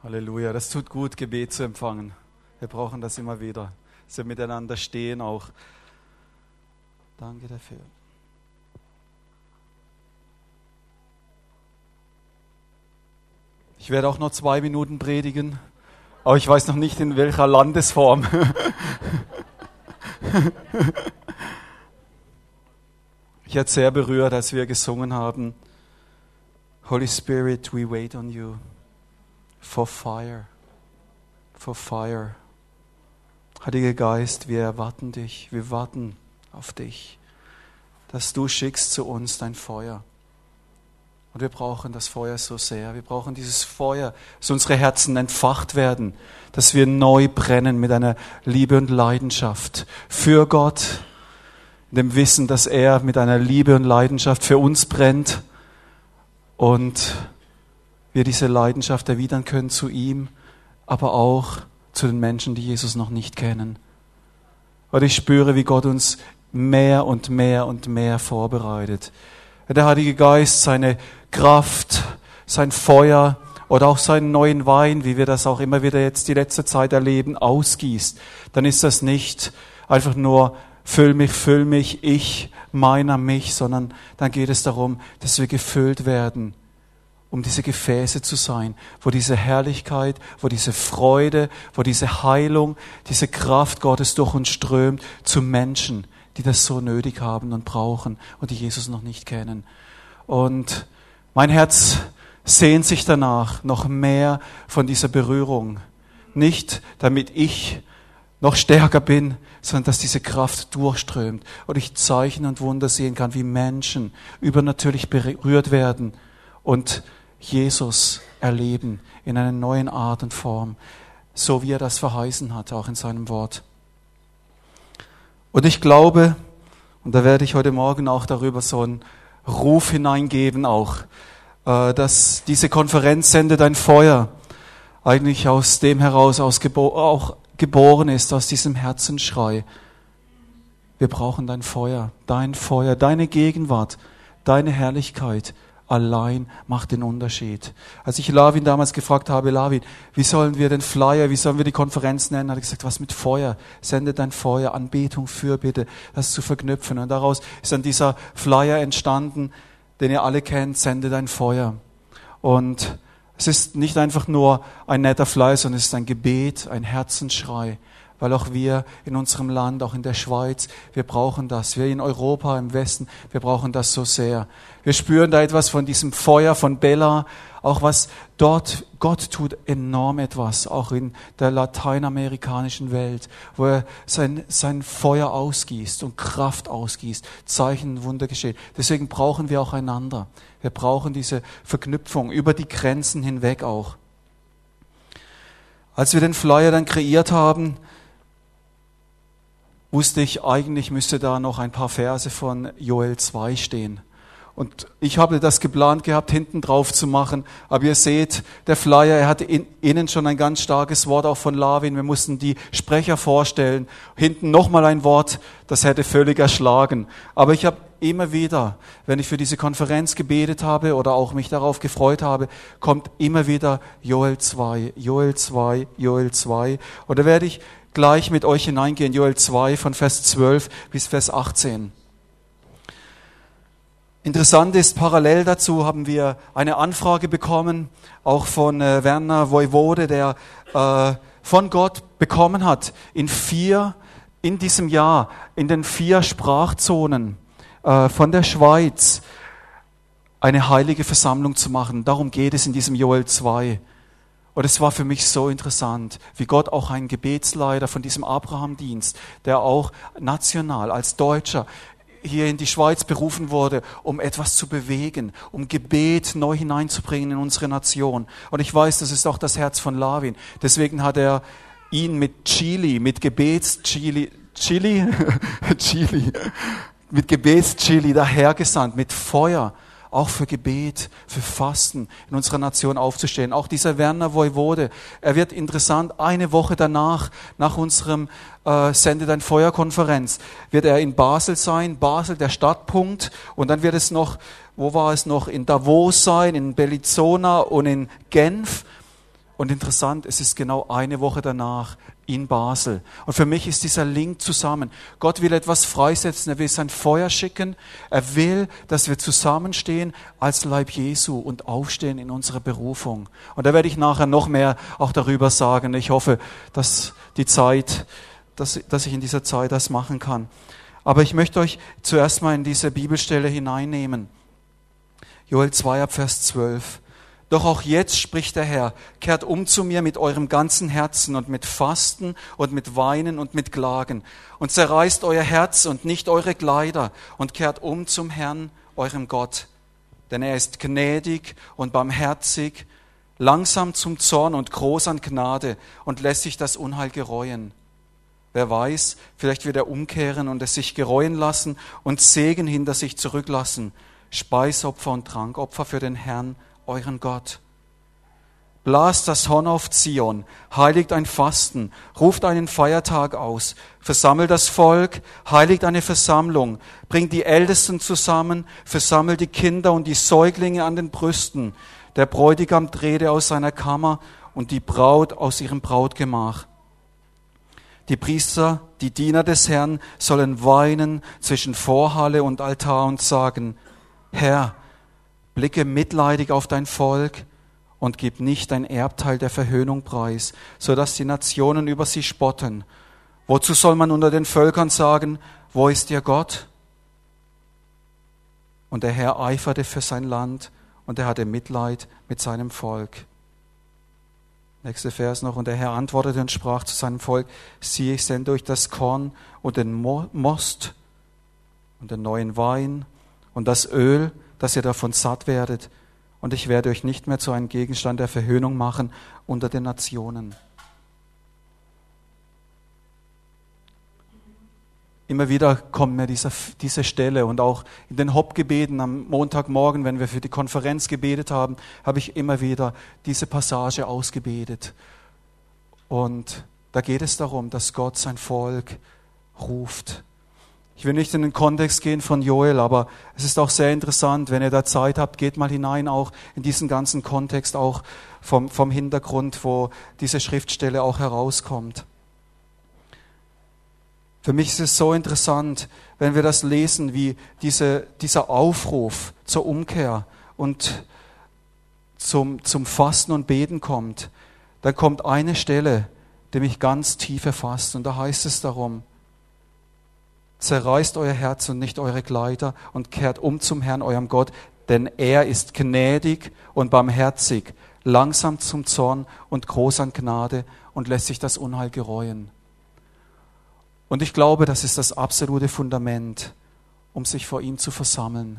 Halleluja, das tut gut, Gebet zu empfangen. Wir brauchen das immer wieder, dass wir miteinander stehen auch. Danke dafür. Ich werde auch noch 2 Minuten predigen, aber ich weiß noch nicht in welcher Landesform. Ich werde sehr berührt, als wir gesungen haben, Holy Spirit, we wait on you. For fire, for fire. Heiliger Geist, wir erwarten dich, wir warten auf dich, dass du schickst zu uns dein Feuer. Und wir brauchen das Feuer so sehr. Wir brauchen dieses Feuer, dass unsere Herzen entfacht werden, dass wir neu brennen mit einer Liebe und Leidenschaft für Gott, in dem Wissen, dass er mit einer Liebe und Leidenschaft für uns brennt und wir diese Leidenschaft erwidern können zu ihm, aber auch zu den Menschen, die Jesus noch nicht kennen. Und ich spüre, wie Gott uns mehr und mehr und mehr vorbereitet. Der Heilige Geist seine Kraft, sein Feuer oder auch seinen neuen Wein, wie wir das auch immer wieder jetzt die letzte Zeit erleben, ausgießt, dann ist das nicht einfach nur füll mich, ich, meiner, mich, sondern dann geht es darum, dass wir gefüllt werden, um diese Gefäße zu sein, wo diese Herrlichkeit, wo diese Freude, wo diese Heilung, diese Kraft Gottes durch uns strömt zu Menschen, die das so nötig haben und brauchen und die Jesus noch nicht kennen. Und mein Herz sehnt sich danach, noch mehr von dieser Berührung. Nicht, damit ich noch stärker bin, sondern dass diese Kraft durchströmt und ich Zeichen und Wunder sehen kann, wie Menschen übernatürlich berührt werden und Jesus erleben in einer neuen Art und Form, so wie er das verheißen hat, auch in seinem Wort. Und ich glaube, und da werde ich heute Morgen auch darüber so einen Ruf hineingeben auch, dass diese Konferenz Sende dein Feuer eigentlich aus dem heraus auch geboren ist, aus diesem Herzensschrei. Wir brauchen dein Feuer, deine Gegenwart, deine Herrlichkeit. Allein macht den Unterschied. Als ich Lavin damals gefragt habe, Lavin, wie sollen wir den Flyer, wie sollen wir die Konferenz nennen, hat er gesagt, was mit Feuer? Sende dein Feuer, Anbetung, Fürbitte, das zu verknüpfen. Und daraus ist dann dieser Flyer entstanden, den ihr alle kennt, sende dein Feuer. Und es ist nicht einfach nur ein netter Flyer, sondern es ist ein Gebet, ein Herzensschrei. Weil auch wir in unserem Land, auch in der Schweiz, wir brauchen das. Wir in Europa, im Westen, wir brauchen das so sehr. Wir spüren da etwas von diesem Feuer von Bella, auch was dort, Gott tut enorm etwas, auch in der lateinamerikanischen Welt, wo er sein Feuer ausgießt und Kraft ausgießt, Zeichen und Wunder geschehen. Deswegen brauchen wir auch einander. Wir brauchen diese Verknüpfung über die Grenzen hinweg auch. Als wir den Flyer dann kreiert haben, wusste ich, eigentlich müsste da noch ein paar Verse von Joel 2 stehen. Und ich habe das geplant gehabt, hinten drauf zu machen. Aber ihr seht, der Flyer, er hatte innen schon ein ganz starkes Wort auch von Lavin. Wir mussten die Sprecher vorstellen. Hinten nochmal ein Wort, das hätte völlig erschlagen. Aber ich habe immer wieder, wenn ich für diese Konferenz gebetet habe oder auch mich darauf gefreut habe, kommt immer wieder Joel 2, Joel 2, Joel 2. Und da werde ich gleich mit euch hineingehen, Joel 2 von Vers 12 bis Vers 18. Interessant ist, parallel dazu haben wir eine Anfrage bekommen, auch von Werner Voivode, der von Gott bekommen hat, in diesem Jahr, in den 4 Sprachzonen von der Schweiz, eine heilige Versammlung zu machen. Darum geht es in diesem Joel 2. Und es war für mich so interessant, wie Gott auch einen Gebetsleiter von diesem Abraham-Dienst, der auch national als Deutscher hier in die Schweiz berufen wurde, um etwas zu bewegen, um Gebet neu hineinzubringen in unsere Nation. Und ich weiß, das ist auch das Herz von Lavin. Deswegen hat er ihn mit Chili, mit Gebets-Chili dahergesandt, mit Feuer, auch für Gebet, für Fasten in unserer Nation aufzustehen. Auch dieser Werner Voivode, er wird interessant, eine Woche danach, nach unserem Sende dein Feuer-Konferenz, wird er in Basel sein, Basel der Startpunkt, und dann wird es noch, wo war es noch, in Davos sein, in Bellinzona und in Genf. Und interessant, es ist genau eine Woche danach in Basel. Und für mich ist dieser Link zusammen. Gott will etwas freisetzen, er will sein Feuer schicken, er will, dass wir zusammenstehen als Leib Jesu und aufstehen in unserer Berufung. Und da werde ich nachher noch mehr auch darüber sagen. Ich hoffe, dass ich in dieser Zeit das machen kann. Aber ich möchte euch zuerst mal in diese Bibelstelle hineinnehmen. Joel 2 ab Vers 12. Doch auch jetzt spricht der Herr, kehrt um zu mir mit eurem ganzen Herzen und mit Fasten und mit Weinen und mit Klagen und zerreißt euer Herz und nicht eure Kleider und kehrt um zum Herrn, eurem Gott. Denn er ist gnädig und barmherzig, langsam zum Zorn und groß an Gnade und lässt sich das Unheil gereuen. Wer weiß, vielleicht wird er umkehren und es sich gereuen lassen und Segen hinter sich zurücklassen, Speisopfer und Trankopfer für den Herrn, euren Gott. Blast das Horn auf Zion, heiligt ein Fasten, ruft einen Feiertag aus, versammelt das Volk, heiligt eine Versammlung, bringt die Ältesten zusammen, versammelt die Kinder und die Säuglinge an den Brüsten. Der Bräutigam trete aus seiner Kammer und die Braut aus ihrem Brautgemach. Die Priester, die Diener des Herrn, sollen weinen zwischen Vorhalle und Altar und sagen, Herr, blicke mitleidig auf dein Volk und gib nicht dein Erbteil der Verhöhnung preis, so dass die Nationen über sie spotten. Wozu soll man unter den Völkern sagen, wo ist ihr Gott? Und der Herr eiferte für sein Land und er hatte Mitleid mit seinem Volk. Nächster Vers noch. Und der Herr antwortete und sprach zu seinem Volk, siehe, ich sende euch das Korn und den Most und den neuen Wein und das Öl, dass ihr davon satt werdet, und ich werde euch nicht mehr zu einem Gegenstand der Verhöhnung machen unter den Nationen. Immer wieder kommt mir diese Stelle, und auch in den Hauptgebeten am Montagmorgen, wenn wir für die Konferenz gebetet haben, habe ich immer wieder diese Passage ausgebetet. Und da geht es darum, dass Gott sein Volk ruft. Ich will nicht in den Kontext gehen von Joel, aber es ist auch sehr interessant, wenn ihr da Zeit habt, geht mal hinein auch in diesen ganzen Kontext, auch vom Hintergrund, wo diese Schriftstelle auch herauskommt. Für mich ist es so interessant, wenn wir das lesen, wie dieser Aufruf zur Umkehr und zum Fasten und Beten kommt. Da kommt eine Stelle, die mich ganz tief erfasst, und da heißt es darum, zerreißt euer Herz und nicht eure Kleider und kehrt um zum Herrn, eurem Gott, denn er ist gnädig und barmherzig, langsam zum Zorn und groß an Gnade und lässt sich das Unheil gereuen. Und ich glaube, das ist das absolute Fundament, um sich vor ihm zu versammeln.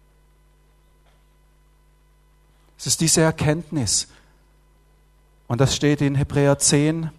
Es ist diese Erkenntnis. Und das steht in Hebräer 10,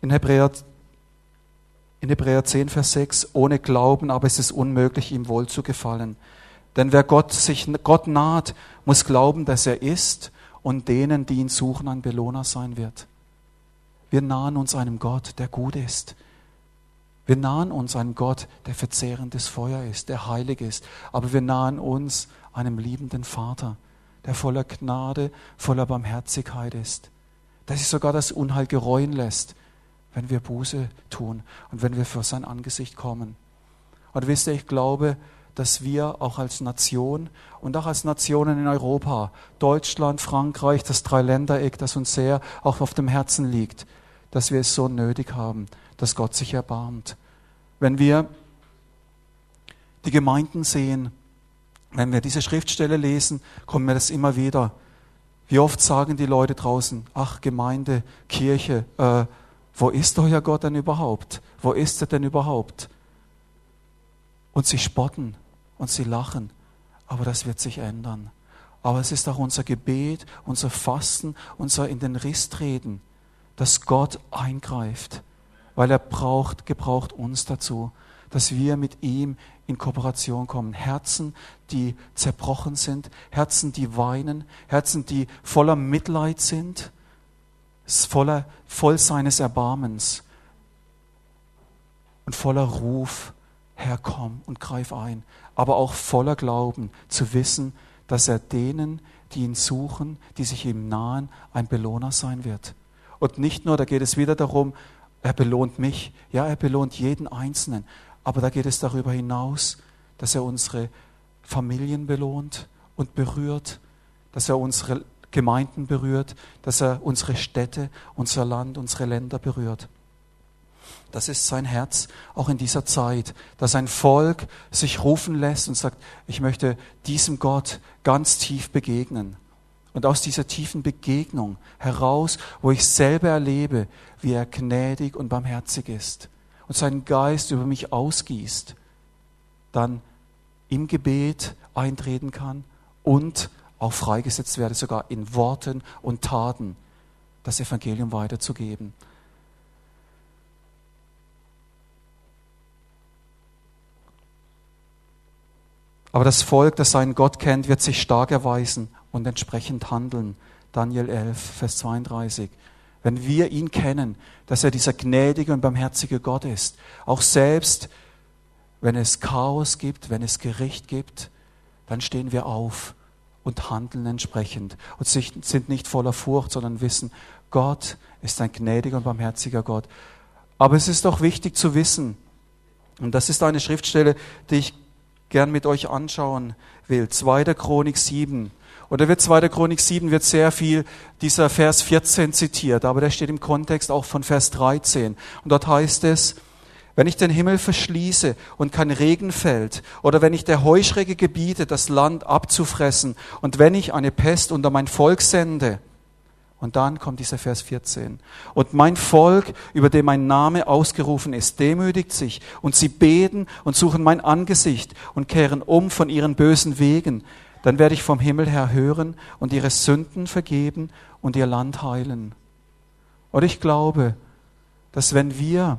Hebräer 10, Vers 6, ohne Glauben, aber es ist unmöglich, ihm wohl zu gefallen. Denn wer Gott naht, muss glauben, dass er ist und denen, die ihn suchen, ein Belohner sein wird. Wir nahen uns einem Gott, der gut ist. Wir nahen uns einem Gott, der verzehrendes Feuer ist, der heilig ist. Aber wir nahen uns einem liebenden Vater, der voller Gnade, voller Barmherzigkeit ist. Der sich sogar das Unheil gereuen lässt, wenn wir Buße tun und wenn wir vor sein Angesicht kommen. Und wisst ihr, ich glaube, dass wir auch als Nation und auch als Nationen in Europa, Deutschland, Frankreich, das Dreiländereck, das uns sehr auch auf dem Herzen liegt, dass wir es so nötig haben, dass Gott sich erbarmt. Wenn wir die Gemeinden sehen, wenn wir diese Schriftstelle lesen, kommt mir das immer wieder. Wie oft sagen die Leute draußen, ach Gemeinde, Kirche, wo ist euer Gott denn überhaupt? Wo ist er denn überhaupt? Und sie spotten und sie lachen, aber das wird sich ändern. Aber es ist auch unser Gebet, unser Fasten, unser in den Riss treten, dass Gott eingreift, weil er gebraucht uns dazu, dass wir mit ihm in Kooperation kommen. Herzen, die zerbrochen sind, Herzen, die weinen, Herzen, die voller Mitleid sind, voll seines Erbarmens und voller Ruf, Herr, komm und greif ein, aber auch voller Glauben zu wissen, dass er denen, die ihn suchen, die sich ihm nahen, ein Belohner sein wird. Und nicht nur, da geht es wieder darum, er belohnt mich. Ja, er belohnt jeden Einzelnen. Aber da geht es darüber hinaus, dass er unsere Familien belohnt und berührt, dass er unsere Gemeinden berührt, dass er unsere Städte, unser Land, unsere Länder berührt. Das ist sein Herz, auch in dieser Zeit, dass ein Volk sich rufen lässt und sagt, ich möchte diesem Gott ganz tief begegnen. Und aus dieser tiefen Begegnung heraus, wo ich selber erlebe, wie er gnädig und barmherzig ist und seinen Geist über mich ausgießt, dann im Gebet eintreten kann und auch freigesetzt werde, sogar in Worten und Taten, das Evangelium weiterzugeben. Aber das Volk, das seinen Gott kennt, wird sich stark erweisen und entsprechend handeln. Daniel 11, Vers 32. Wenn wir ihn kennen, dass er dieser gnädige und barmherzige Gott ist, auch selbst, wenn es Chaos gibt, wenn es Gericht gibt, dann stehen wir auf und handeln entsprechend und sind nicht voller Furcht, sondern wissen, Gott ist ein gnädiger und barmherziger Gott. Aber es ist auch wichtig zu wissen, und das ist eine Schriftstelle, die ich gern mit euch anschauen will. 2. Chronik 7. Und da wird 2. Chronik 7 wird sehr viel dieser Vers 14 zitiert, aber der steht im Kontext auch von Vers 13. Und dort heißt es, wenn ich den Himmel verschließe und kein Regen fällt, oder wenn ich der Heuschrecke gebiete, das Land abzufressen, und wenn ich eine Pest unter mein Volk sende, und dann kommt dieser Vers 14. Und mein Volk, über dem mein Name ausgerufen ist, demütigt sich und sie beten und suchen mein Angesicht und kehren um von ihren bösen Wegen. Dann werde ich vom Himmel her hören und ihre Sünden vergeben und ihr Land heilen. Und ich glaube, dass wenn wir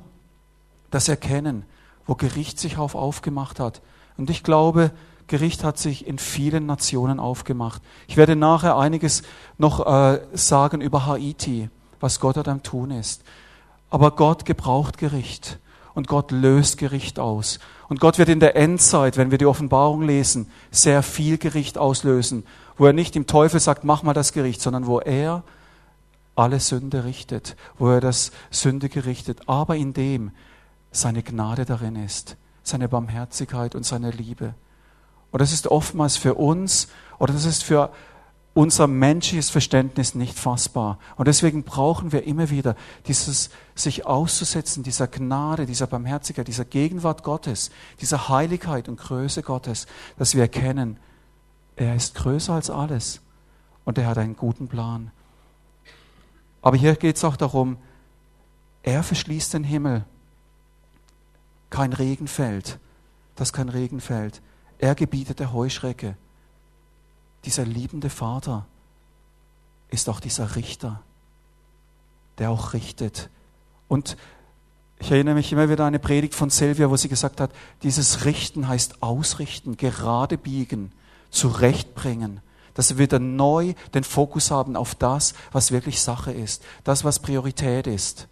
das erkennen, wo Gericht sich aufgemacht hat, und ich glaube, Gericht hat sich in vielen Nationen aufgemacht. Ich werde nachher einiges noch sagen über Haiti, was Gott dort am Tun ist. Aber Gott gebraucht Gericht und Gott löst Gericht aus. Und Gott wird in der Endzeit, wenn wir die Offenbarung lesen, sehr viel Gericht auslösen, wo er nicht dem Teufel sagt, mach mal das Gericht, sondern wo er alle Sünde richtet, wo er das Sündige richtet, aber in dem seine Gnade darin ist, seine Barmherzigkeit und seine Liebe. Und das ist oftmals für uns, oder das ist für unser menschliches Verständnis nicht fassbar. Und deswegen brauchen wir immer wieder dieses sich auszusetzen, dieser Gnade, dieser Barmherzigkeit, dieser Gegenwart Gottes, dieser Heiligkeit und Größe Gottes, dass wir erkennen, er ist größer als alles und er hat einen guten Plan. Aber hier geht es auch darum, er verschließt den Himmel. Kein Regen fällt, dass kein Regen fällt. Er gebietet der Heuschrecke. Dieser liebende Vater ist auch dieser Richter, der auch richtet. Und ich erinnere mich immer wieder an eine Predigt von Silvia, wo sie gesagt hat, dieses Richten heißt ausrichten, gerade biegen, zurechtbringen. Dass wir wieder neu den Fokus haben auf das, was wirklich Sache ist, das, was Priorität ist.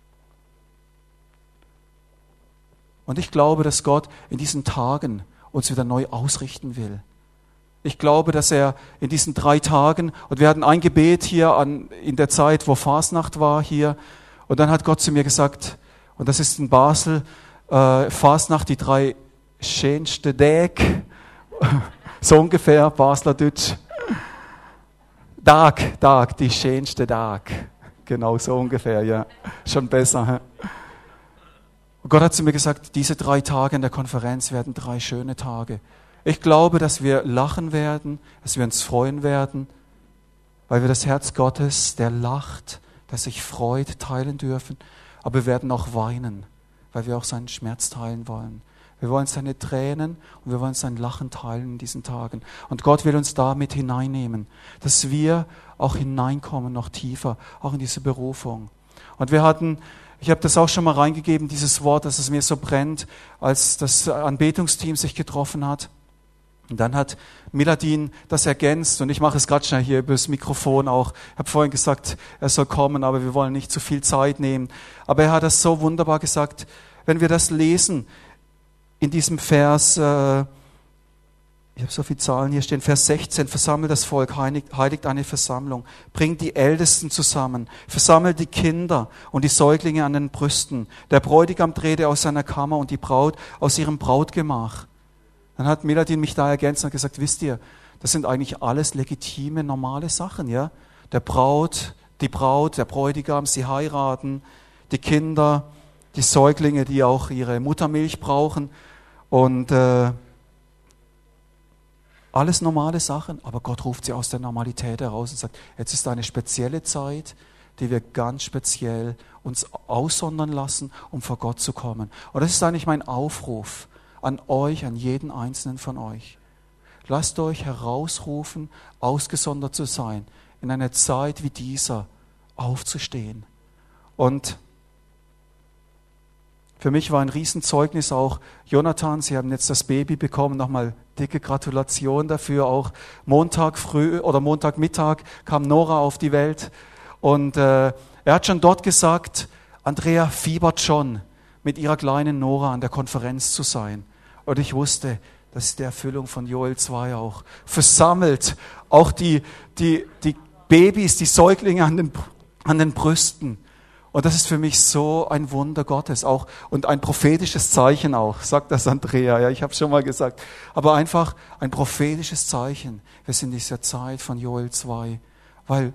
Und ich glaube, dass Gott in diesen Tagen uns wieder neu ausrichten will. Ich glaube, dass er in diesen 3 Tagen, und wir hatten ein Gebet hier in der Zeit, wo Fasnacht war hier, und dann hat Gott zu mir gesagt, und das ist in Basel, Fasnacht, die 3 schönste Tage, so ungefähr, Basler Deutsch. Tag, die schönste Tag. Genau, so ungefähr, ja. Schon besser. Und Gott hat zu mir gesagt, diese 3 Tage in der Konferenz werden 3 schöne Tage. Ich glaube, dass wir lachen werden, dass wir uns freuen werden, weil wir das Herz Gottes, der lacht, der sich freut, teilen dürfen. Aber wir werden auch weinen, weil wir auch seinen Schmerz teilen wollen. Wir wollen seine Tränen und wir wollen sein Lachen teilen in diesen Tagen. Und Gott will uns da mit hineinnehmen, dass wir auch hineinkommen, noch tiefer, auch in diese Berufung. Und ich habe das auch schon mal reingegeben, dieses Wort, dass es mir so brennt, als das Anbetungsteam sich getroffen hat. Und dann hat Miladin das ergänzt, und ich mache es gerade schnell hier über das Mikrofon auch. Ich habe vorhin gesagt, er soll kommen, aber wir wollen nicht zu viel Zeit nehmen. Aber er hat das so wunderbar gesagt, wenn wir das lesen in diesem Vers, Ich habe so viele Zahlen hier stehen. Vers 16, versammelt das Volk, heiligt eine Versammlung, bringt die Ältesten zusammen, versammelt die Kinder und die Säuglinge an den Brüsten. Der Bräutigam trete aus seiner Kammer und die Braut aus ihrem Brautgemach. Dann hat Meladin mich da ergänzt und gesagt, wisst ihr, das sind eigentlich alles legitime, normale Sachen, ja? Die Braut, der Bräutigam, sie heiraten, die Kinder, die Säuglinge, die auch ihre Muttermilch brauchen und alles normale Sachen, aber Gott ruft sie aus der Normalität heraus und sagt, jetzt ist eine spezielle Zeit, die wir ganz speziell uns aussondern lassen, um vor Gott zu kommen. Und das ist eigentlich mein Aufruf an euch, an jeden einzelnen von euch. Lasst euch herausrufen, ausgesondert zu sein, in einer Zeit wie dieser aufzustehen. Und für mich war ein Riesenzeugnis auch, Jonathan, Sie haben jetzt das Baby bekommen, nochmal dicke Gratulation dafür. Auch Montag früh oder Montagmittag kam Nora auf die Welt und er hat schon dort gesagt, Andrea fiebert schon, mit ihrer kleinen Nora an der Konferenz zu sein. Und ich wusste, das ist die Erfüllung von Joel 2 auch. Versammelt auch die Babys, die Säuglinge an den Brüsten. Und das ist für mich so ein Wunder Gottes auch und ein prophetisches Zeichen auch, sagt das Andrea, ja, ich habe es schon mal gesagt. Aber einfach ein prophetisches Zeichen. Wir sind in dieser Zeit von Joel 2, weil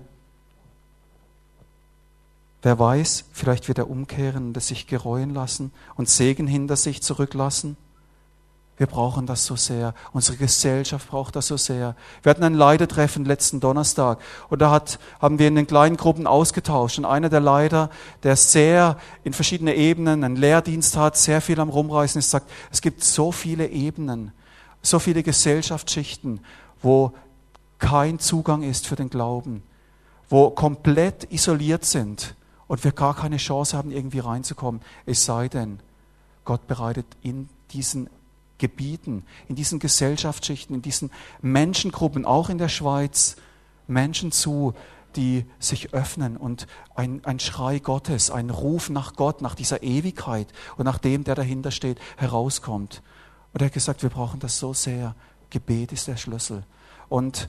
wer weiß, vielleicht wird er umkehren und es sich gereuen lassen und Segen hinter sich zurücklassen. Wir brauchen das so sehr. Unsere Gesellschaft braucht das so sehr. Wir hatten ein Leitertreffen letzten Donnerstag und da haben wir in den kleinen Gruppen ausgetauscht. Und einer der Leiter, der sehr in verschiedene Ebenen einen Lehrdienst hat, sehr viel am Rumreisen ist, sagt, es gibt so viele Ebenen, so viele Gesellschaftsschichten, wo kein Zugang ist für den Glauben, wo komplett isoliert sind und wir gar keine Chance haben, irgendwie reinzukommen. Es sei denn, Gott bereitet in diesen Gebieten, in diesen Gesellschaftsschichten, in diesen Menschengruppen, auch in der Schweiz, Menschen zu, die sich öffnen und ein Schrei Gottes, ein Ruf nach Gott, nach dieser Ewigkeit und nach dem, der dahinter steht, herauskommt. Und er hat gesagt, wir brauchen das so sehr. Gebet ist der Schlüssel. Und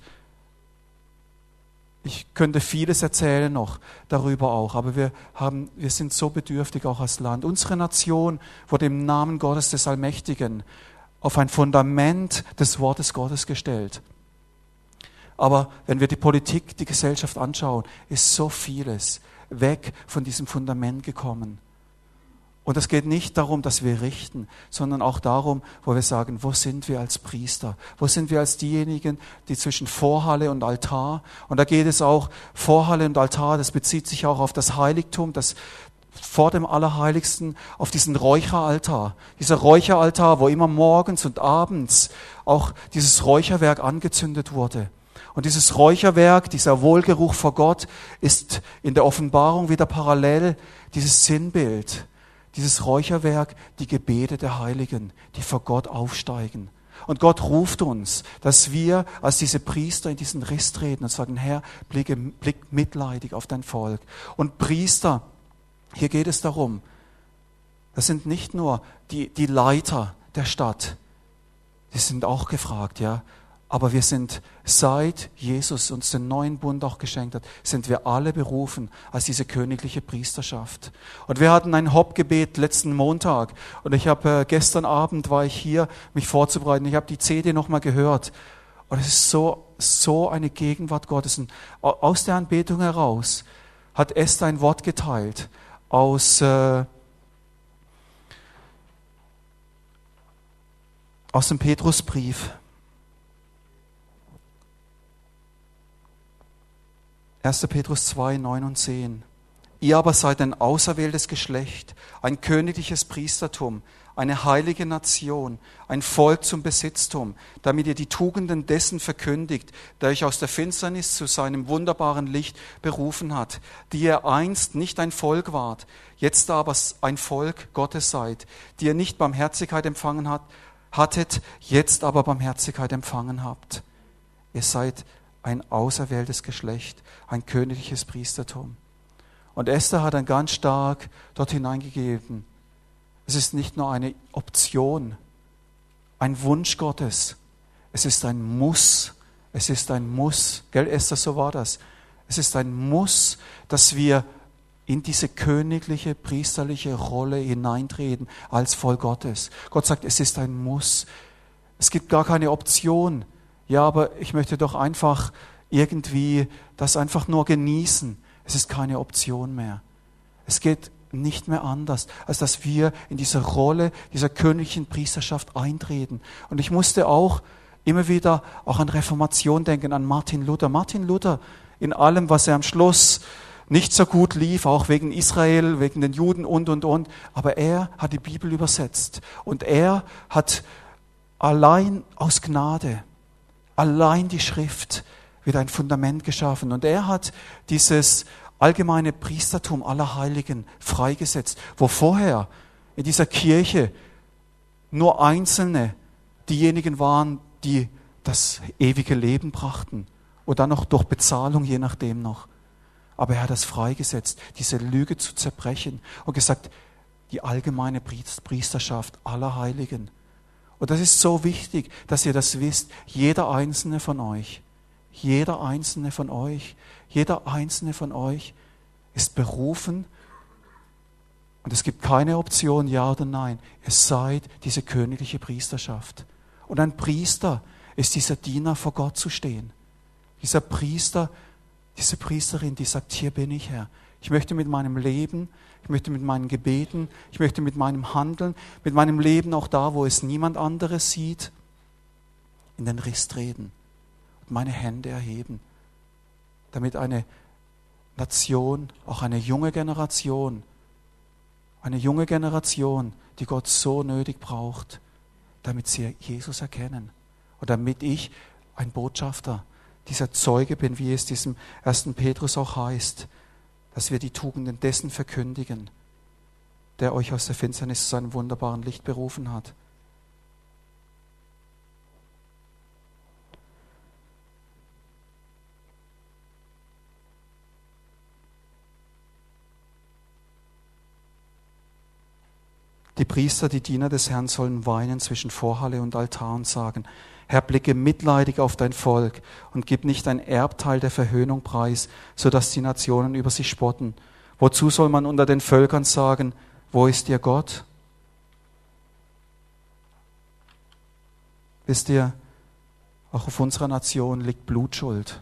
ich könnte vieles erzählen noch darüber auch, aber wir sind so bedürftig auch als Land. Unsere Nation wurde im Namen Gottes des Allmächtigen auf ein Fundament des Wortes Gottes gestellt. Aber wenn wir die Politik, die Gesellschaft anschauen, ist so vieles weg von diesem Fundament gekommen. Und es geht nicht darum, dass wir richten, sondern auch darum, wo wir sagen, wo sind wir als Priester? Wo sind wir als diejenigen, die zwischen Vorhalle und Altar, und da geht es auch, Vorhalle und Altar, das bezieht sich auch auf das Heiligtum, das vor dem Allerheiligsten, auf diesen Räucheraltar. Dieser Räucheraltar, wo immer morgens und abends auch dieses Räucherwerk angezündet wurde. Und dieses Räucherwerk, dieser Wohlgeruch vor Gott, ist in der Offenbarung wieder parallel dieses Sinnbild, dieses Räucherwerk, die Gebete der Heiligen, die vor Gott aufsteigen. Und Gott ruft uns, dass wir als diese Priester in diesen Riss treten und sagen, Herr, blick mitleidig auf dein Volk. Und Priester, hier geht es darum, das sind nicht nur die Leiter der Stadt, die sind auch gefragt, ja. Aber wir sind, seit Jesus uns den neuen Bund auch geschenkt hat, sind wir alle berufen als diese königliche Priesterschaft. Und wir hatten ein Hauptgebet letzten Montag. Und ich habe gestern Abend war ich hier, mich vorzubereiten. Ich habe die CD nochmal gehört. Und es ist so eine Gegenwart Gottes. Und aus der Anbetung heraus hat Esther ein Wort geteilt aus dem Petrusbrief. 1. Petrus 2, 9 und 10. Ihr aber seid ein auserwähltes Geschlecht, ein königliches Priestertum, eine heilige Nation, ein Volk zum Besitztum, damit ihr die Tugenden dessen verkündigt, der euch aus der Finsternis zu seinem wunderbaren Licht berufen hat, die ihr einst nicht ein Volk wart, jetzt aber ein Volk Gottes seid, die ihr nicht Barmherzigkeit empfangen hattet, jetzt aber Barmherzigkeit empfangen habt. Ihr seid ein auserwähltes Geschlecht, ein königliches Priestertum. Und Esther hat dann ganz stark dort hineingegeben, es ist nicht nur eine Option, ein Wunsch Gottes. Es ist ein Muss. Es ist ein Muss. Gell, Esther, so war das. Es ist ein Muss, dass wir in diese königliche, priesterliche Rolle hineintreten als Volk Gottes. Gott sagt, es ist ein Muss. Es gibt gar keine Option. Ja, aber ich möchte doch einfach irgendwie das einfach nur genießen. Es ist keine Option mehr. Es geht nicht mehr anders, als dass wir in diese Rolle dieser königlichen Priesterschaft eintreten. Und ich musste auch immer wieder auch an Reformation denken, an Martin Luther. Martin Luther, in allem, was er am Schluss nicht so gut lief, auch wegen Israel, wegen den Juden und. Aber er hat die Bibel übersetzt. Und er hat allein aus Gnade, allein die Schrift wieder ein Fundament geschaffen. Und er hat dieses allgemeine Priestertum aller Heiligen freigesetzt, wo vorher in dieser Kirche nur Einzelne diejenigen waren, die das ewige Leben brachten. Und dann noch durch Bezahlung, je nachdem noch. Aber er hat das freigesetzt, diese Lüge zu zerbrechen und gesagt, die allgemeine Priesterschaft aller Heiligen. Und das ist so wichtig, dass ihr das wisst. Jeder einzelne von euch ist berufen und es gibt keine Option, ja oder nein. Ihr seid diese königliche Priesterschaft. Und ein Priester ist dieser Diener, vor Gott zu stehen. Dieser Priester, diese Priesterin, die sagt, hier bin ich, Herr. Ich möchte mit meinem Leben, ich möchte mit meinen Gebeten, ich möchte mit meinem Handeln, mit meinem Leben auch da, wo es niemand anderes sieht, in den Riss treten und meine Hände erheben, damit eine Nation, auch eine junge Generation, die Gott so nötig braucht, damit sie Jesus erkennen und damit ich ein Botschafter, dieser Zeuge bin, wie es diesem 1. Petrus auch heißt, dass wir die Tugenden dessen verkündigen, der euch aus der Finsternis zu seinem wunderbaren Licht berufen hat. Die Priester, die Diener des Herrn, sollen weinen zwischen Vorhalle und Altar und sagen, Herr, blicke mitleidig auf dein Volk und gib nicht ein Erbteil der Verhöhnung preis, sodass die Nationen über sie spotten. Wozu soll man unter den Völkern sagen, wo ist ihr Gott? Wisst ihr, auch auf unserer Nation liegt Blutschuld.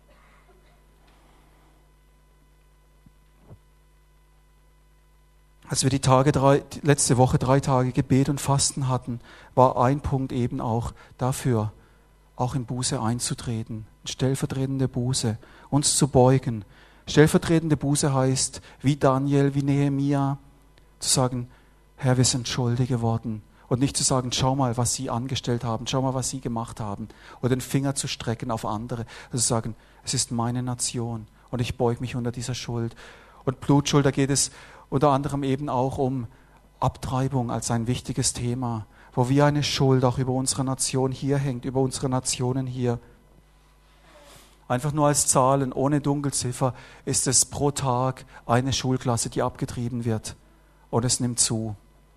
Als wir letzte Woche 3 Tage Gebet und Fasten hatten, war ein Punkt eben auch dafür, auch in Buße einzutreten, in stellvertretende Buße, uns zu beugen. Stellvertretende Buße heißt, wie Daniel, wie Nehemia, zu sagen, Herr, wir sind schuldig geworden. Und nicht zu sagen, schau mal, was sie angestellt haben, schau mal, was sie gemacht haben. Oder den Finger zu strecken auf andere. Also zu sagen, es ist meine Nation und ich beuge mich unter dieser Schuld. Und Blutschuld, da geht es unter anderem eben auch um Abtreibung als ein wichtiges Thema, wo wie eine Schuld auch über unsere Nation hier hängt, über unsere Nationen hier. Einfach nur als Zahlen, ohne Dunkelziffer, ist es pro Tag eine Schulklasse, die abgetrieben wird. Und es nimmt zu.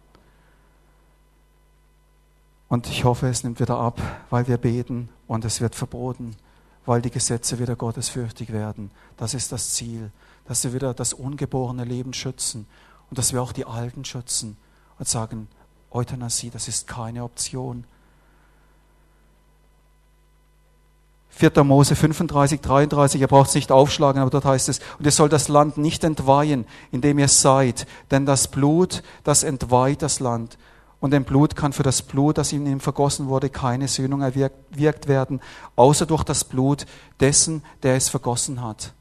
Und ich hoffe, es nimmt wieder ab, weil wir beten und es wird verboten, weil die Gesetze wieder gottesfürchtig werden. Das ist das Ziel, dass wir wieder das ungeborene Leben schützen und dass wir auch die Alten schützen und sagen, Euthanasie, das ist keine Option. 4. Mose 35, 33, ihr braucht es nicht aufschlagen, aber dort heißt es, und ihr sollt das Land nicht entweihen, in dem ihr seid, denn das Blut, das entweiht das Land. Und ein Blut kann für das Blut, das in ihm vergossen wurde, keine Sühnung erwirkt werden, außer durch das Blut dessen, der es vergossen hat.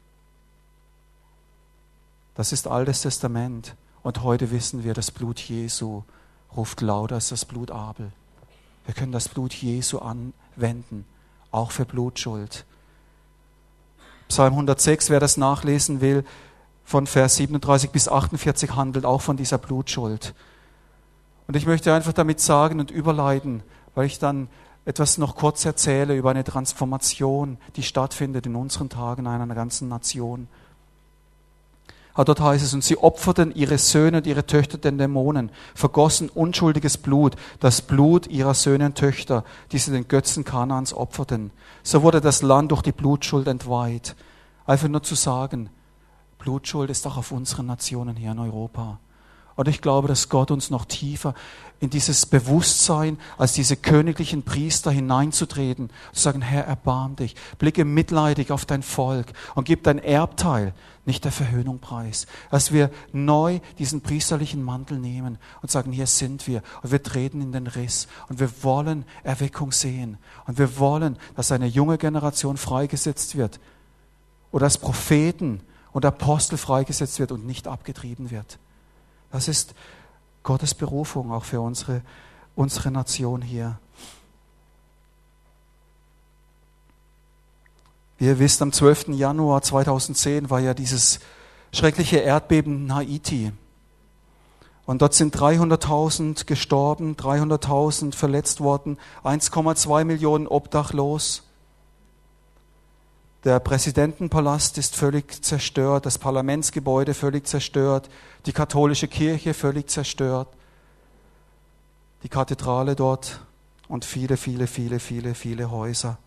Das ist Altes Testament. Und heute wissen wir, das Blut Jesu ruft lauter als das Blut Abel. Wir können das Blut Jesu anwenden, auch für Blutschuld. Psalm 106, wer das nachlesen will, von Vers 37 bis 48 handelt auch von dieser Blutschuld. Und ich möchte einfach damit sagen und überleiten, weil ich dann etwas noch kurz erzähle über eine Transformation, die stattfindet in unseren Tagen einer ganzen Nation. Aber dort heißt es, und sie opferten ihre Söhne und ihre Töchter den Dämonen, vergossen unschuldiges Blut, das Blut ihrer Söhne und Töchter, die sie den Götzen Kanaans opferten. So wurde das Land durch die Blutschuld entweiht. Einfach nur zu sagen, Blutschuld ist auch auf unseren Nationen hier in Europa. Und ich glaube, dass Gott uns noch tiefer in dieses Bewusstsein, als diese königlichen Priester hineinzutreten, zu sagen, Herr, erbarm dich, blicke mitleidig auf dein Volk und gib dein Erbteil nicht der Verhöhnung preis. Dass wir neu diesen priesterlichen Mantel nehmen und sagen, hier sind wir und wir treten in den Riss und wir wollen Erweckung sehen und wir wollen, dass eine junge Generation freigesetzt wird oder dass Propheten und Apostel freigesetzt wird und nicht abgetrieben wird. Das ist Gottes Berufung auch für unsere Nation hier. Wie ihr wisst, am 12. Januar 2010 war ja dieses schreckliche Erdbeben in Haiti. Und dort sind 300.000 gestorben, 300.000 verletzt worden, 1,2 Millionen obdachlos. Der Präsidentenpalast ist völlig zerstört, das Parlamentsgebäude völlig zerstört, die katholische Kirche völlig zerstört, die Kathedrale dort und viele, viele, viele, viele, viele Häuser.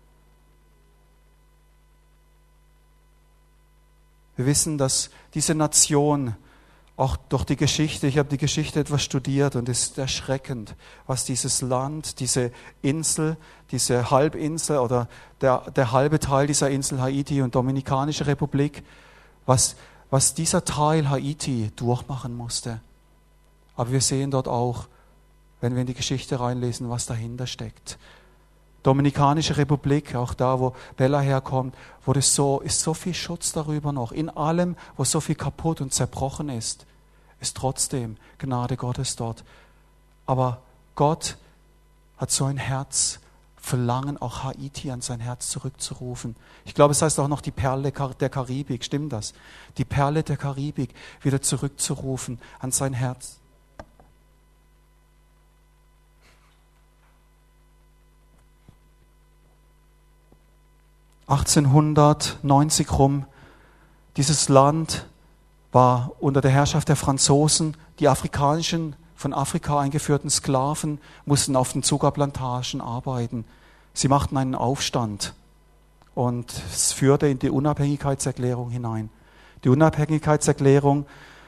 Wir wissen, dass diese Nation auch durch die Geschichte, ich habe die Geschichte etwas studiert und es ist erschreckend, was dieses Land, diese Insel, diese Halbinsel oder der halbe Teil dieser Insel Haiti und Dominikanische Republik, was dieser Teil Haiti durchmachen musste. Aber wir sehen dort auch, wenn wir in die Geschichte reinlesen, was dahinter steckt. Dominikanische Republik, auch da, wo Bella herkommt, ist so viel Schutz darüber noch. In allem, wo so viel kaputt und zerbrochen ist trotzdem Gnade Gottes dort. Aber Gott hat so ein Herz, Verlangen, auch Haiti an sein Herz zurückzurufen. Ich glaube, es heißt auch noch die Perle der Karibik, stimmt das? Die Perle der Karibik wieder zurückzurufen an sein Herz. (1890 rum), dieses Land war unter der Herrschaft der Franzosen. Die afrikanischen, von Afrika eingeführten Sklaven mussten auf den Zuckerplantagen arbeiten. Sie machten einen Aufstand und es führte in die Unabhängigkeitserklärung hinein. Die Unabhängigkeitserklärung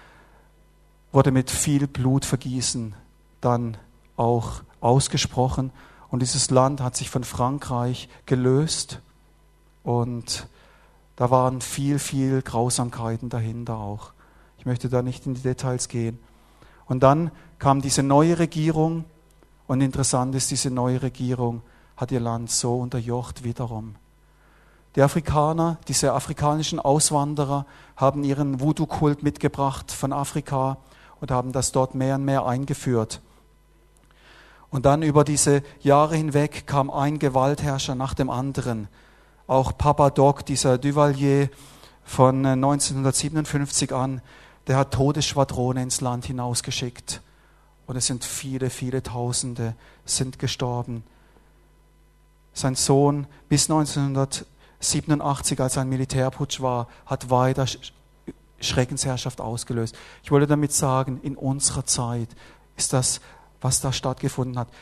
wurde mit viel Blutvergießen dann auch ausgesprochen und dieses Land hat sich von Frankreich gelöst und da waren viel, viel Grausamkeiten dahinter auch. Ich möchte da nicht in die Details gehen. Und dann kam diese neue Regierung und interessant ist, diese neue Regierung hat ihr Land so unterjocht wiederum. Die Afrikaner, diese afrikanischen Auswanderer haben ihren Voodoo-Kult mitgebracht von Afrika und haben das dort mehr und mehr eingeführt. Und dann über diese Jahre hinweg kam ein Gewaltherrscher nach dem anderen. Auch Papa Doc, dieser Duvalier von 1957 an, der hat Todesschwadronen ins Land hinausgeschickt. Und es sind viele, viele Tausende sind gestorben. Sein Sohn bis 1987, als ein Militärputsch war, hat weiter Schreckensherrschaft ausgelöst. Ich wollte damit sagen, in unserer Zeit ist das, was da stattgefunden hat.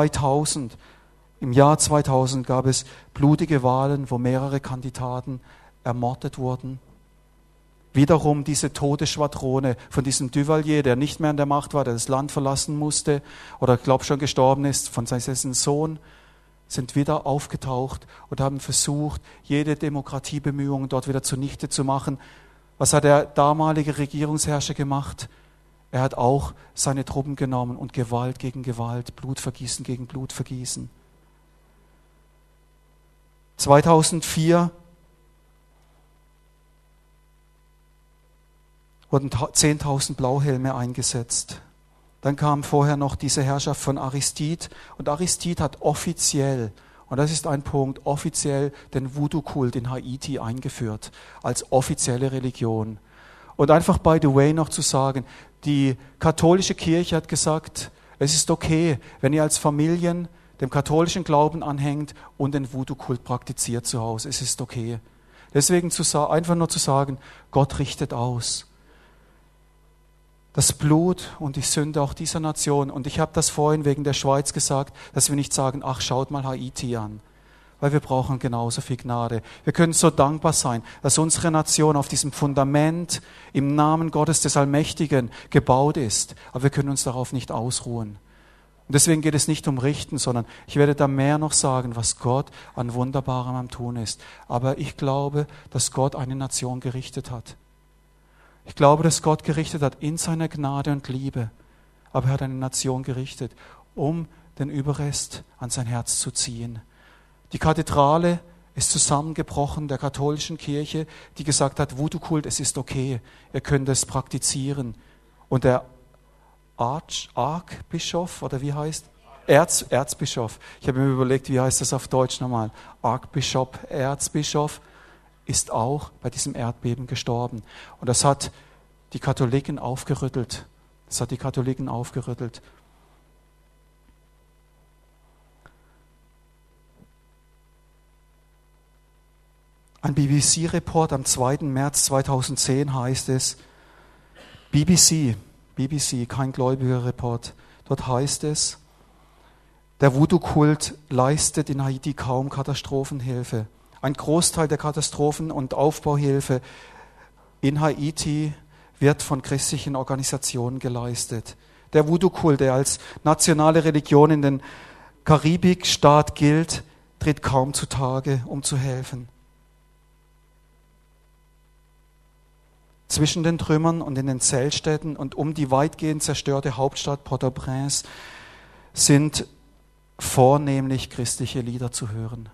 Im Jahr 2000 gab es blutige Wahlen, wo mehrere Kandidaten ermordet wurden. Wiederum diese Todesschwadrone von diesem Duvalier, der nicht mehr an der Macht war, der das Land verlassen musste oder ich glaube schon gestorben ist, von seinem Sohn, sind wieder aufgetaucht und haben versucht, jede Demokratiebemühung dort wieder zunichte zu machen. Was hat der damalige Regierungsherrscher gemacht? Er hat auch seine Truppen genommen und Gewalt gegen Gewalt, Blutvergießen gegen Blutvergießen. 2004 wurden 10.000 Blauhelme eingesetzt. Dann kam vorher noch diese Herrschaft von Aristide und Aristide hat offiziell, und das ist ein Punkt, offiziell den Voodoo-Kult in Haiti eingeführt, als offizielle Religion. Und einfach by the way noch zu sagen, die katholische Kirche hat gesagt, es ist okay, wenn ihr als Familien dem katholischen Glauben anhängt und den Voodoo-Kult praktiziert zu Hause. Es ist okay. Deswegen einfach nur zu sagen, Gott richtet aus. das Blut und die Sünde auch dieser Nation. Und ich habe das vorhin wegen der Schweiz gesagt, dass wir nicht sagen, ach, schaut mal Haiti an. Weil wir brauchen genauso viel Gnade. Wir können so dankbar sein, dass unsere Nation auf diesem Fundament im Namen Gottes des Allmächtigen gebaut ist. Aber wir können uns darauf nicht ausruhen. Und deswegen geht es nicht um Richten, sondern ich werde da mehr noch sagen, was Gott an Wunderbarem am Tun ist. Aber ich glaube, dass Gott eine Nation gerichtet hat. Ich glaube, dass Gott gerichtet hat in seiner Gnade und Liebe. Aber er hat eine Nation gerichtet, um den Überrest an sein Herz zu ziehen. Die Kathedrale ist zusammengebrochen der katholischen Kirche, die gesagt hat, Voodoo-Kult, es ist okay, ihr könnt es praktizieren. Und der Archbischof, oder wie heißt? Erzbischof. Ich habe mir überlegt, wie heißt das auf Deutsch nochmal? Erzbischof ist auch bei diesem Erdbeben gestorben. Und das hat die Katholiken aufgerüttelt. Ein BBC-Report am 2. März 2010 heißt es, BBC, kein gläubiger Report, dort heißt es, der Voodoo-Kult leistet in Haiti kaum Katastrophenhilfe. Ein Großteil der Katastrophen- und Aufbauhilfe in Haiti wird von christlichen Organisationen geleistet. Der Voodoo-Kult, der als nationale Religion in den Karibikstaat gilt, tritt kaum zutage, um zu helfen. Zwischen den Trümmern und in den Zeltstädten und um die weitgehend zerstörte Hauptstadt Port-au-Prince sind vornehmlich christliche Lieder zu hören.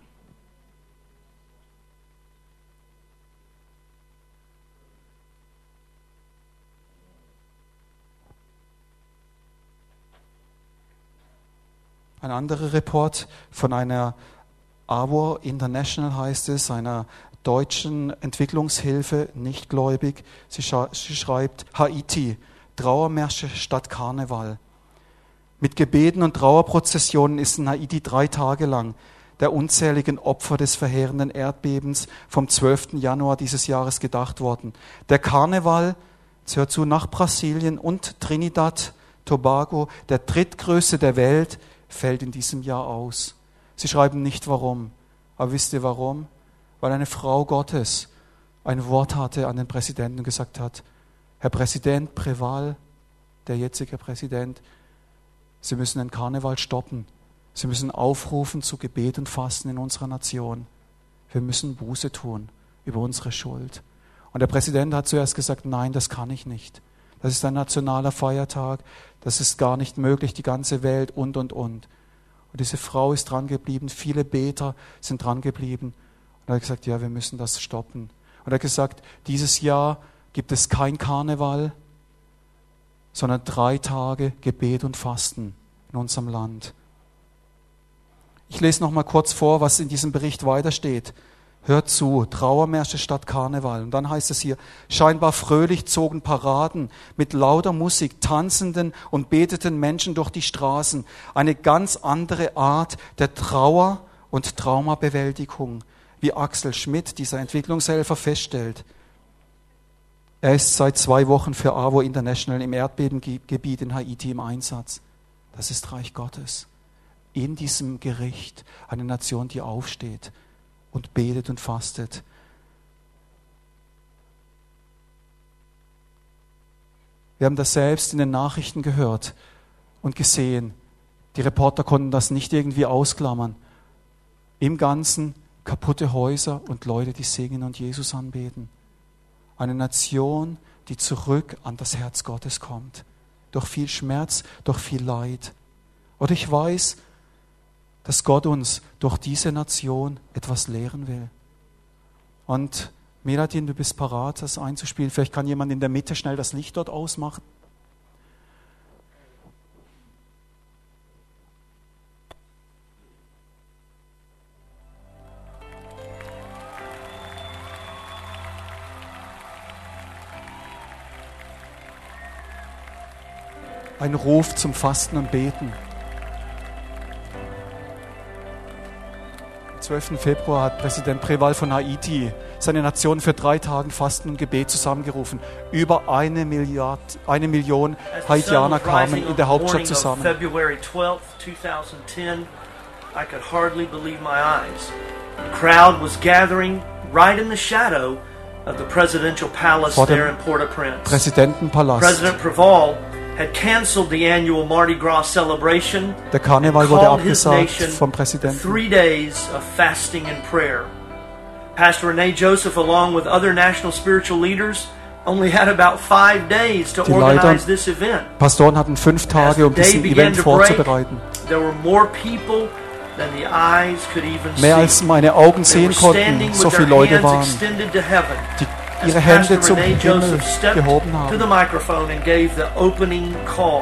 Ein anderer Report von einer AWOR International heißt es, einer deutschen Entwicklungshilfe, nicht gläubig. Sie schreibt, Haiti, Trauermärsche statt Karneval. Mit Gebeten und Trauerprozessionen ist in Haiti 3 Tage lang der unzähligen Opfer des verheerenden Erdbebens vom 12. Januar dieses Jahres gedacht worden. Der Karneval, es hört zu, nach Brasilien und Trinidad, Tobago, der drittgrößte der Welt, fällt in diesem Jahr aus. Sie schreiben nicht warum. Aber wisst ihr warum? Weil eine Frau Gottes ein Wort hatte an den Präsidenten und gesagt hat, Herr Präsident Preval, der jetzige Präsident, Sie müssen den Karneval stoppen. Sie müssen aufrufen zu Gebet und Fasten in unserer Nation. Wir müssen Buße tun über unsere Schuld. Und der Präsident hat zuerst gesagt, nein, das kann ich nicht. Das ist ein nationaler Feiertag, das ist gar nicht möglich, die ganze Welt und. Und diese Frau ist dran geblieben, viele Beter sind dran geblieben. Und er hat gesagt, ja, wir müssen das stoppen. Und er hat gesagt, dieses Jahr gibt es kein Karneval, sondern 3 Tage Gebet und Fasten in unserem Land. Ich lese noch mal kurz vor, was in diesem Bericht weiter steht. Hört zu, Trauermärsche statt Karneval. Und dann heißt es hier, scheinbar fröhlich zogen Paraden mit lauter Musik, tanzenden und beteten Menschen durch die Straßen. Eine ganz andere Art der Trauer- und Traumabewältigung, wie Axel Schmidt, dieser Entwicklungshelfer, feststellt. Er ist seit 2 Wochen für AWO International im Erdbebengebiet in Haiti im Einsatz. Das ist Reich Gottes. In diesem Gericht eine Nation, die aufsteht und betet und fastet. Wir haben das selbst in den Nachrichten gehört und gesehen. Die Reporter konnten das nicht irgendwie ausklammern. Im Ganzen kaputte Häuser und Leute, die singen und Jesus anbeten. Eine Nation, die zurück an das Herz Gottes kommt. Durch viel Schmerz, durch viel Leid. Und ich weiß, dass Gott uns durch diese Nation etwas lehren will. Und Meladin, du bist parat, das einzuspielen. Vielleicht kann jemand in der Mitte schnell das Licht dort ausmachen. Ein Ruf zum Fasten und Beten. Jetzt 12. Februar hat Präsident Préval von Haiti seine Nation für 3 Tage Fasten und Gebet zusammengerufen. Über 1 Million Haitianer kamen in der Hauptstadt zusammen. February 12th, 2010, I could hardly believe my eyes. The crowd was gathering right in the shadow of the presidential palace Vor dem there in Port-au-Prince. Präsidentenpalast. President Préval had canceled the annual Mardi Gras celebration Der Karneval and wurde called his abgesagt nation vom to Präsidenten. 3 days of fasting and prayer. Pastor Rene Joseph, along with other national spiritual leaders, only had about 5 days to Die Leiter organize und this event. Pastoren hatten 5 Tage, um diesen Event vorzubereiten. There were more people than the eyes could even Mehr see. als meine Augen They sehen were standing konnten, so with viele their Leute hands waren, extended to heaven. die As ihre Hände Pastor zum Rene Himmel Joseph stepped gehoben to the haben. microphone and gave the opening call.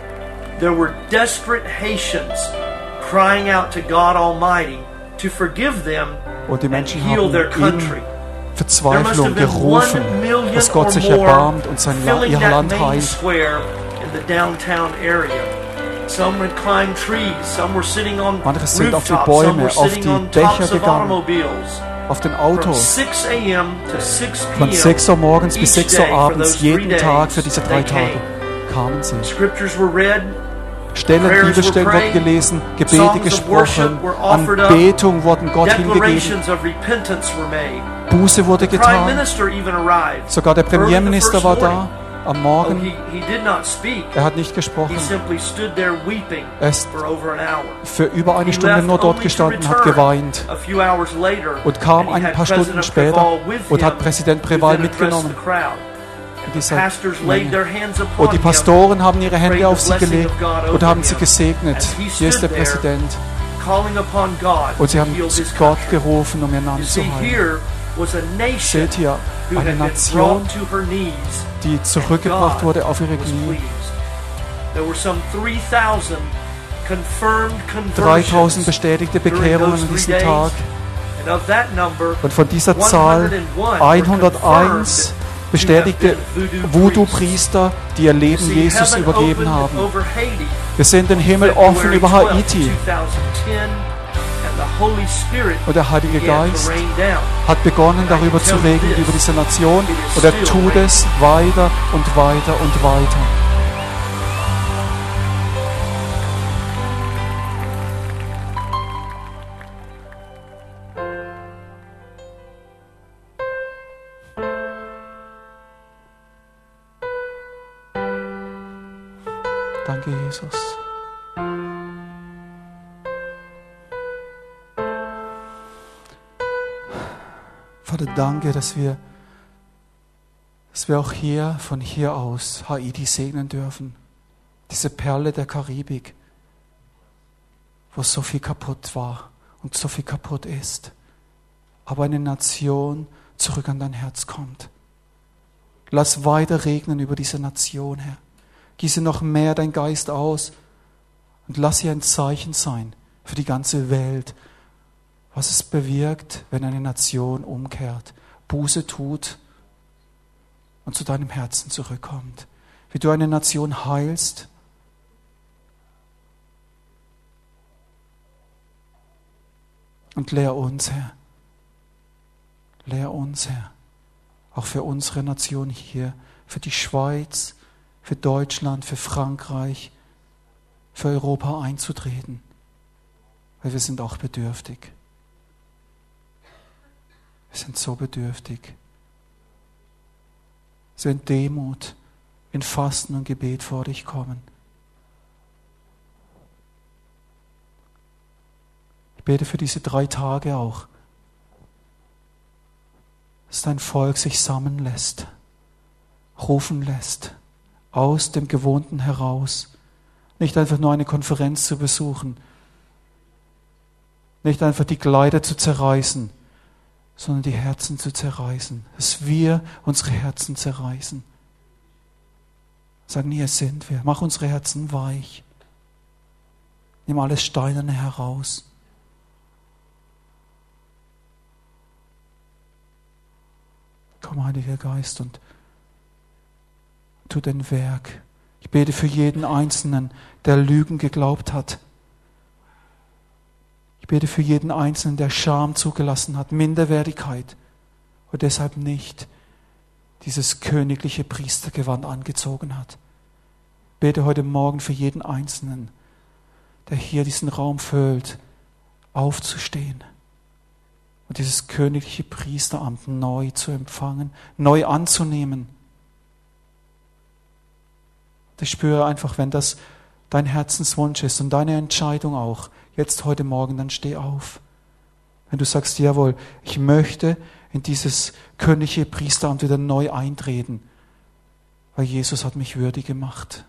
There were desperate Haitians crying out to God Almighty to forgive them Und die and Menschen heal their haben country. in Verzweiflung gerufen, dass Gott sich erbarmt und ihr Land heilt. Square in the downtown area. Some had climbed trees, some were sitting on Manche sind auf die rooftops, some Bäume, were auf sitting die on Dächer tops of gegangen, automobiles. auf den From Autos. 6 a.m. to 6 Von p.m. 6 Uhr morgens bis each 6 Uhr day for abends, those 3 jeden Tag für days, diese 3 they Tage came. kamen sie. Scriptures were read, Stellen, prayers Bibelstellen were wurden prayed, gelesen, Gebete songs of gesprochen, worship were offered up, Anbetung wurden Gott hingegeben, declarations of repentance were made. Buße wurde The Prime getan, Minister even arrived. sogar der early the Premierminister first war morning. da am Oh, Morgen. he did not speak. Er hat nicht He gesprochen. simply stood there weeping Er ist for over an hour. für über eine He Stunde left nur dort only to gestanden, hat return geweint a few hours later, und kam and he ein had paar Stunden President später Préval with und hat him, Präsident who Préval then addressed mitgenommen. the crowd. In The dieser pastors laid their Menge. hands upon Und die him, Pastoren haben ihre Hände prayed auf the sie blessing gelegt of God und over haben sie him. gesegnet. As he Hier ist der stood there, Präsident. calling upon God Und sie to haben heal his Gott country. gerufen, um ihr You Land see, zu heilen. here was a nation Seht ihr, who eine had been Nation, brought to her knees. die zurückgebracht wurde auf ihre Was Knie. pleased. There were some 3,000 confirmed 3000 conversions bestätigte during Bekehrungen those an 3 diesem days. Tag. And of that number, Und von dieser Zahl 101 bestätigte Voodoo-Priester, die ihr Leben Jesus übergeben haben. Wir sehen den Himmel offen über Haiti. Und der Heilige Geist hat begonnen, darüber zu regnen, über diese Nation. Und er tut es weiter und weiter und weiter. Danke, Jesus. Vater, danke, dass wir auch hier, von hier aus, Haiti segnen dürfen. Diese Perle der Karibik, wo so viel kaputt war und so viel kaputt ist. Aber eine Nation zurück an dein Herz kommt. Lass weiter regnen über diese Nation, Herr. Gieße noch mehr dein Geist aus und lass sie ein Zeichen sein für die ganze Welt, was es bewirkt, wenn eine Nation umkehrt, Buße tut und zu deinem Herzen zurückkommt. Wie du eine Nation heilst, und lehr uns, Herr. Lehr uns, Herr. Auch für unsere Nation hier, für die Schweiz, für Deutschland, für Frankreich, für Europa einzutreten. Weil wir sind auch bedürftig. Wir sind so bedürftig. So in Demut, in Fasten und Gebet vor dich kommen. Ich bete für diese 3 Tage auch, dass dein Volk sich sammeln lässt, rufen lässt, aus dem Gewohnten heraus. Nicht einfach nur eine Konferenz zu besuchen, nicht einfach die Kleider zu zerreißen, sondern die Herzen zu zerreißen, dass wir unsere Herzen zerreißen. Sagen, hier sind wir. Mach unsere Herzen weich. Nimm alles Steinerne heraus. Komm, Heiliger Geist, und tu dein Werk. Ich bete für jeden Einzelnen, der Lügen geglaubt hat. Ich Ich bete für jeden Einzelnen, der Scham zugelassen hat, Minderwertigkeit und deshalb nicht dieses königliche Priestergewand angezogen hat. Ich bete heute Morgen für jeden Einzelnen, der hier diesen Raum füllt, aufzustehen und dieses königliche Priesteramt neu zu empfangen, neu anzunehmen. Ich spüre einfach, wenn das dein Herzenswunsch ist und deine Entscheidung auch, jetzt heute Morgen, dann steh auf. Wenn du sagst, jawohl, ich möchte in dieses königliche Priesteramt wieder neu eintreten, weil Jesus hat mich würdig gemacht.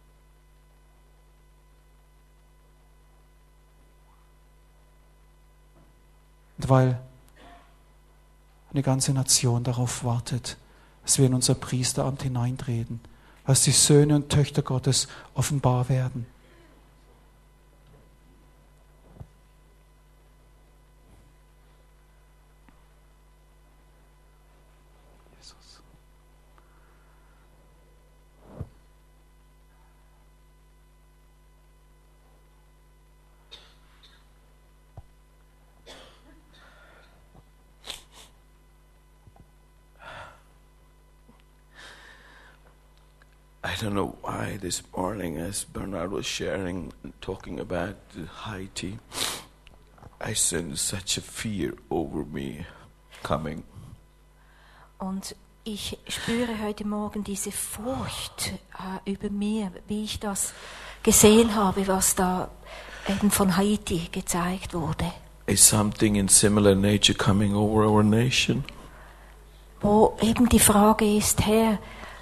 Und weil eine ganze Nation darauf wartet, dass wir in unser Priesteramt hineintreten, dass die Söhne und Töchter Gottes offenbar werden. Jesus. I don't know why this morning, as Bernard was sharing and talking about Haiti, I sense such a fear over me coming. Und ich spüre heute Morgen diese Furcht über mir, wie ich das gesehen habe, was da eben von Haiti gezeigt wurde. Is something in similar nature coming over our nation? Wo eben die Frage ist, Herr,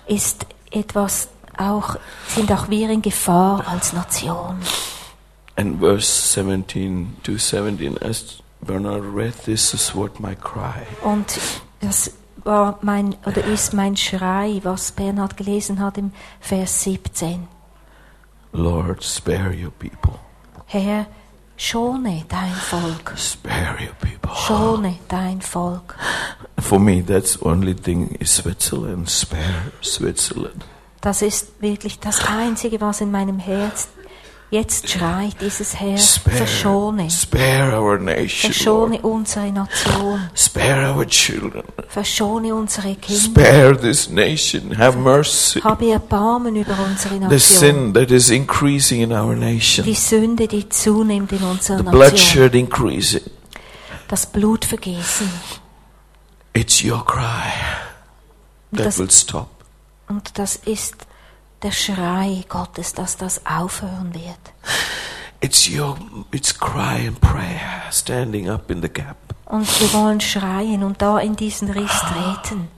sind auch wir in Gefahr als Nation? And verse 17 to 17, as Bernard read, this is what my cry. Und das ist mein Schrei, was Bernhard gelesen hat im Vers 17. Lord, spare your people. Herr, schone dein Volk. Spare your people. Schone dein Volk. For me, that's the only thing is Switzerland. Spare Switzerland. Das ist wirklich das Einzige, was in meinem Herz jetzt schreit, dieses Herr, verschone. Spare our nation, verschone Lord. Unsere Nation. Spare our children. Verschone unsere Kinder. Spare this nation. Have mercy. Habe Erbarmen über unsere Nation. The sin that is increasing in our nation. Die Sünde, die zunimmt in unserer The Nation. bloodshed increasing. Das Blutvergießen. It's your cry that will stop. Und das ist der Schrei Gottes, dass das aufhören wird. It's cry and prayer, standing up in the gap. Und wir wollen schreien und da in diesen Riss treten.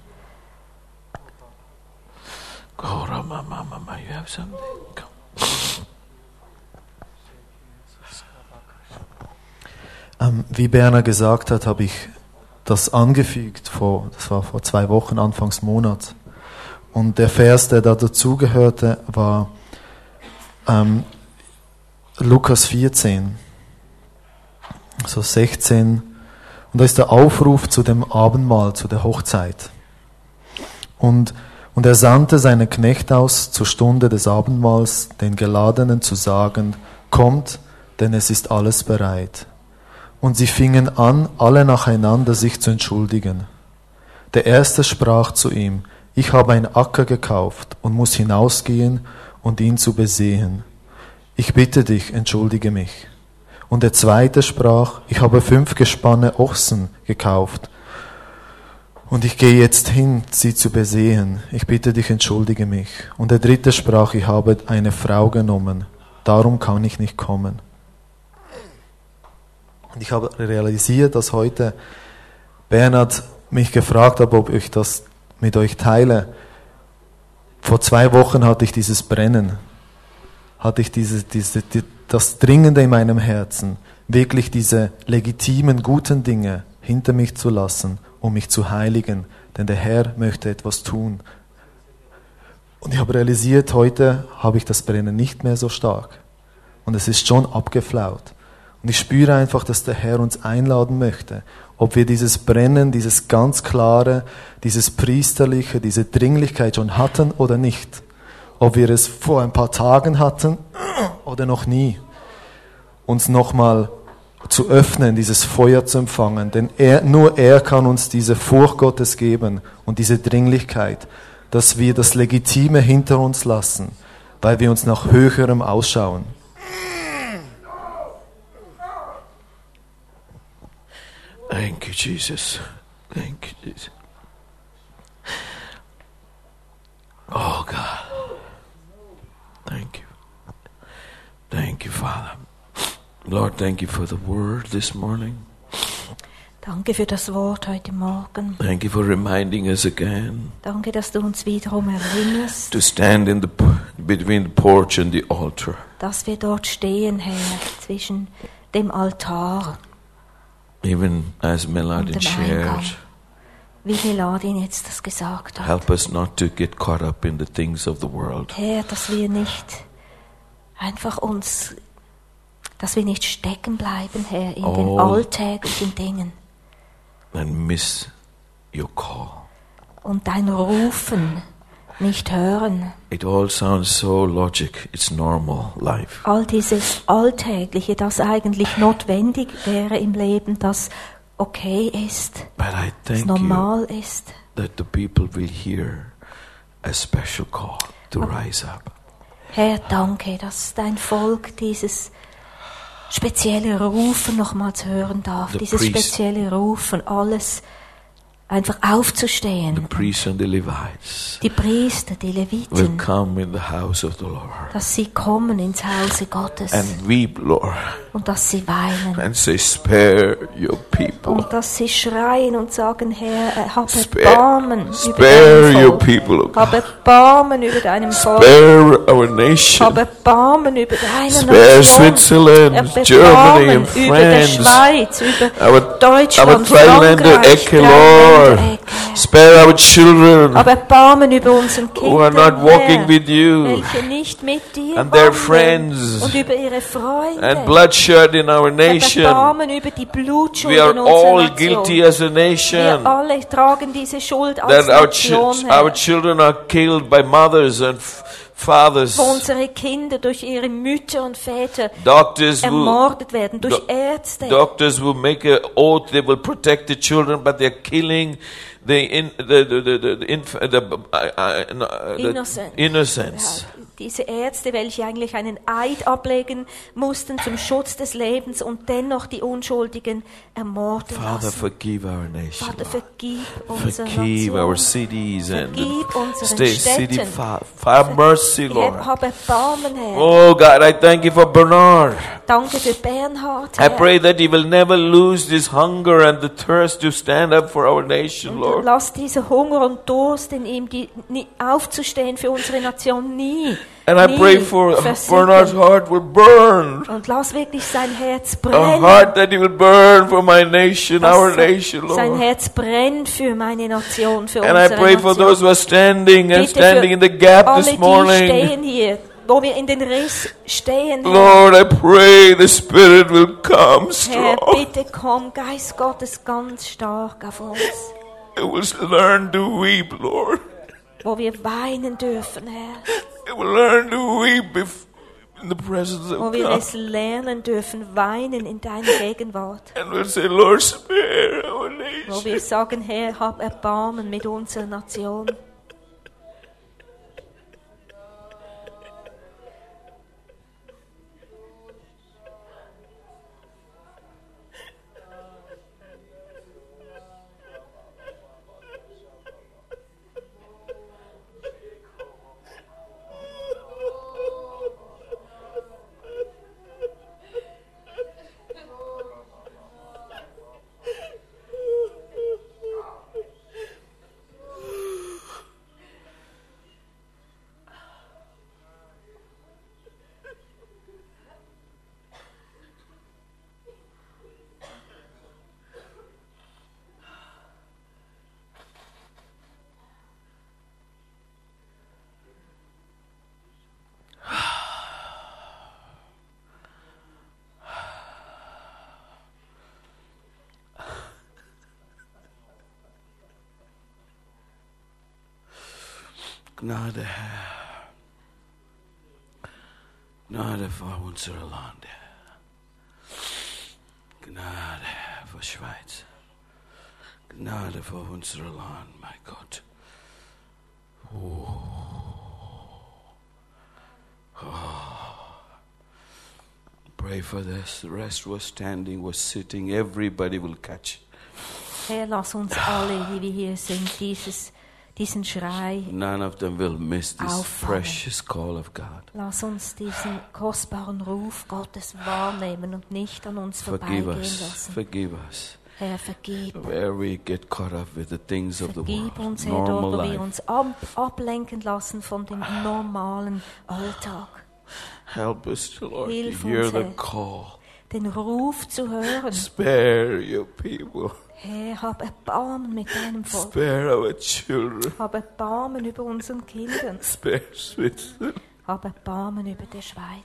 You have something? Wie Berner gesagt hat, habe ich das angefügt, das war vor 2 Wochen, Anfangs Monat. Und der Vers, der da dazugehörte, war Lukas 14, so 16. Und da ist der Aufruf zu dem Abendmahl, zu der Hochzeit. Und er sandte seinen Knecht aus zur Stunde des Abendmahls, den Geladenen zu sagen, kommt, denn es ist alles bereit. Und sie fingen an, alle nacheinander sich zu entschuldigen. Der Erste sprach zu ihm, ich habe einen Acker gekauft und muss hinausgehen und ihn zu besehen. Ich bitte dich, entschuldige mich. Und der Zweite sprach, ich habe 5 Gespanne Ochsen gekauft und ich gehe jetzt hin, sie zu besehen. Ich bitte dich, entschuldige mich. Und der Dritte sprach, ich habe eine Frau genommen, darum kann ich nicht kommen. Und ich habe realisiert, dass heute Bernhard mich gefragt hat, ob ich das mit euch teile. Vor 2 Wochen hatte ich dieses Brennen, hatte ich das Dringende in meinem Herzen, wirklich diese legitimen, guten Dinge hinter mich zu lassen, um mich zu heiligen, denn der Herr möchte etwas tun. Und ich habe realisiert, heute habe ich das Brennen nicht mehr so stark. Und es ist schon abgeflaut. Und ich spüre einfach, dass der Herr uns einladen möchte, ob wir dieses Brennen, dieses ganz klare, dieses Priesterliche, diese Dringlichkeit schon hatten oder nicht. Ob wir es vor ein paar Tagen hatten oder noch nie. Uns nochmal zu öffnen, dieses Feuer zu empfangen. Denn nur er kann uns diese Furcht Gottes geben und diese Dringlichkeit, dass wir das Legitime hinter uns lassen, weil wir uns nach Höherem ausschauen. Thank you, Jesus. Thank you, Jesus. Oh, God. Thank you. Thank you, Father. Lord, thank you for the word this morning. Danke für das Wort heute Morgen. Thank you for reminding us again Danke, dass du uns wiederum erinnerst, to stand in between the porch and the altar. dass wir dort stehen, Herr, zwischen dem Altar Even as und Meladin dem Eingang. shared, Wie Meladin jetzt das gesagt hat. help us not to get caught up in the things of the world. Herr, dass wir nicht einfach dass wir nicht stecken bleiben, Herr, in den alltäglichen Dingen And miss your call. und dein Rufen nicht hören. It all sounds so logic. It's normal life. All dieses Alltägliche, das eigentlich notwendig wäre im Leben, das okay ist, But I das thank normal you ist. that the people will hear a special call to rise up. Herr, danke, dass dein Volk dieses spezielle Rufen nochmals hören darf. The Dieses priest- spezielle Rufen, alles einfach The aufzustehen. priests and the Levites Die Priester, die will Leviten, come in the house of the Lord dass sie kommen ins Hause Gottes and weep, Lord, und dass sie weinen. and say, spare your people. Und dass sie schreien und sagen, Herr, hab Spare, Erbarmen über spare dein your Volk. people, oh Hab God. Erbarmen über deinem Volk. Spare our Hab nation. Erbarmen über deine Spare Nation. Switzerland, Hab Germany Erbarmen and über der France. Schweiz, über Our Deutschland, Dreiländerecke, Frankreich, Lord. Dreiländerecke. Spare our children Aber Erbarmen über unseren who are Kindern, not walking Herr, with you, welche nicht mit dir and their wandeln. friends, Und über ihre Freunde. and bloodshed in our Hab nation. Erbarmen über die Blutschuld We are in unserer all Nation. guilty as a Wir nation. alle tragen diese Schuld als That Nation, Herr. our children are killed by mothers and fathers. Wo unsere Kinder durch ihre Mütter und Väter Doctors will, ermordet werden, durch Do- Ärzte. doctors will make an oath they will protect the children, but they're killing the Innocent. innocents. Ja, diese Ärzte, welche eigentlich einen Eid ablegen mussten zum Schutz des Lebens und dennoch die Unschuldigen ermorden Father, lassen. forgive our nation. Vater, Lord. vergib unsere Forgive our Nation. cities and Vergib unseren city. Städten. Have mercy, Lord. Hab Erbarmen, Herr. Oh God, I thank you for Bernard. Danke für Bernhard, I Herr. pray that he will never lose this hunger and the thirst to stand up for our nation, Und Lord. lass dieser Hunger und Durst in ihm, aufzustehen für unsere Nation, nie. And I nie pray for versickern. Bernard's heart will burn. Und lass wirklich sein Herz A brennen. heart that he will burn for my nation, Dass our nation, sein Lord. Herz brennt für meine Nation, für And I unsere pray for Nation. those who are standing and Bitte standing für in the gap alle, this die morning. stehen hier, wo wir in den Riss stehen, Herr. Lord, I pray the Spirit will come Herr, strong. bitte komm, Geist Gottes, ganz stark auf uns, It will learn to weep, Lord. wo wir weinen dürfen, Herr, It will learn to weep in the presence wo of wir God. es lernen dürfen, weinen in deiner Gegenwart, And we'll say, Lord, spare our wo nation. wir sagen, Herr, hab Erbarmen mit unserer Nation. Gnade, Herr. Gnade för unser land. Gnade für Schweiz. Gnade für unser Land, mein Gott. Pray for this. The rest was standing, was sitting. Everybody will catch. Herr, lass uns alle, die wir hier sind, diesen Schrei None of them will miss this auffangen. precious call of God. Lass uns diesen kostbaren Ruf Gottes wahrnehmen und nicht an uns Forgive vorbeigehen us. lassen. Forgive us. Herr, vergib. Where we get caught up with the things of the Vergib world. uns, Herr, dort, Normal wo wir life. uns ablenken lassen von dem normalen Alltag. Help us, Lord, to Hilf hear uns, the Herr. call. Den Ruf zu hören. Spare your people. Herr, hab Erbarmen mit deinem Volk. Spare our children. Hab Erbarmen über unseren Kindern. Spare Switzerland. Hab Erbarmen über die Schweiz.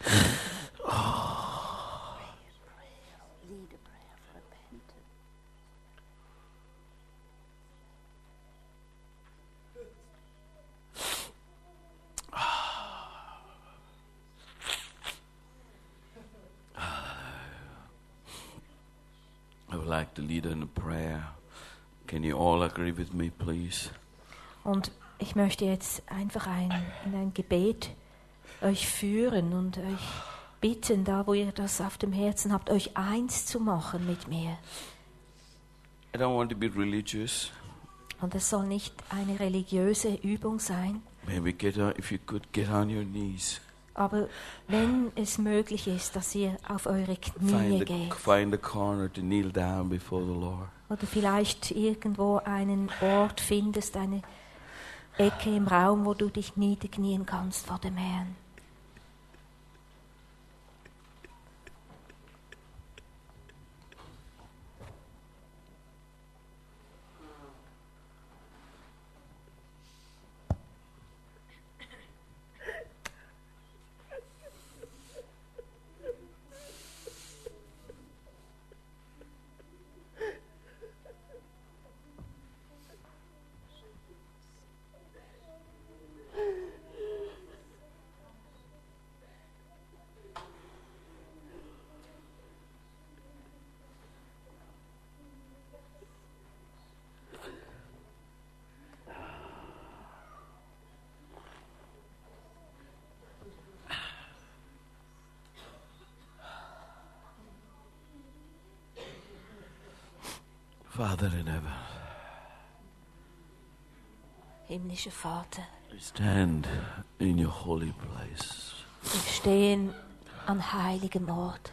I would like to lead in a prayer. Can you all agree with me, please? Und ich möchte jetzt einfach in ein Gebet euch führen und euch bitten, da wo ihr das auf dem Herzen habt, euch eins zu machen mit mir. I don't want to be religious. Und es soll nicht eine religiöse Übung sein, Maybe if you could get on your knees. aber wenn es möglich ist, dass ihr auf eure Knie geht Find a corner to kneel down before the Lord. oder vielleicht irgendwo einen Ort findest, eine Ecke im Raum, wo du dich niederknien kannst vor dem Herrn. Father in heaven, Himmlischer Vater, we stand in your holy place. wir stehen an heiligem Ort.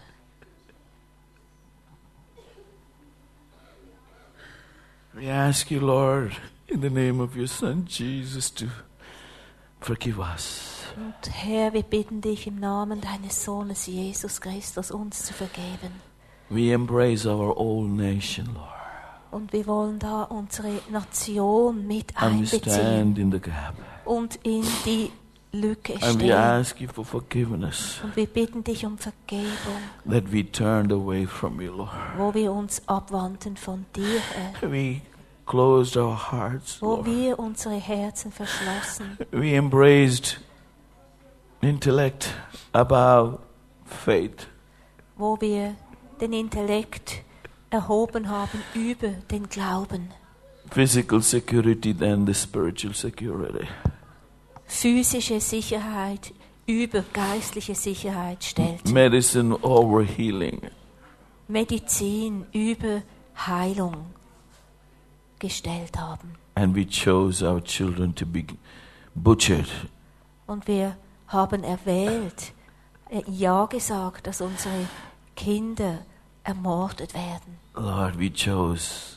We ask you, Lord, in the name of your Son Jesus, to forgive us. Und Herr, wir bitten dich im Namen deines Sohnes Jesus Christus, uns zu vergeben. We embrace our old nation, Lord, Und wir wollen da unsere Nation mit and we stand einbeziehen in the gap. und in die Lücke And we stehen. ask you for forgiveness, Und wir bitten dich um Vergebung, that we turned away from you, Lord. wo wir uns abwandten von dir, Herr. We closed our hearts, Wo Lord. wir unsere Herzen verschlossen, We embraced intellect about faith. wo wir den Intellekt erhoben haben über den Glauben. Physical security than the spiritual security. Physische Sicherheit über geistliche Sicherheit stellt. Medicine over healing. Medizin über Heilung gestellt haben. And we chose our children to be butchered. Und wir haben erwählt, ja gesagt, dass unsere Kinder ermordet werden. Lord, we chose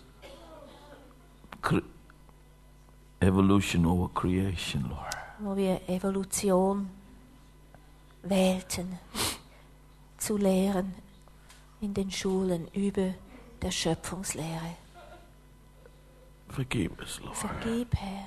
evolution over creation, Lord. Wo wir Evolution wählten, zu lehren in den Schulen über der Schöpfungslehre. Forgive us, Lord. Vergib, Herr.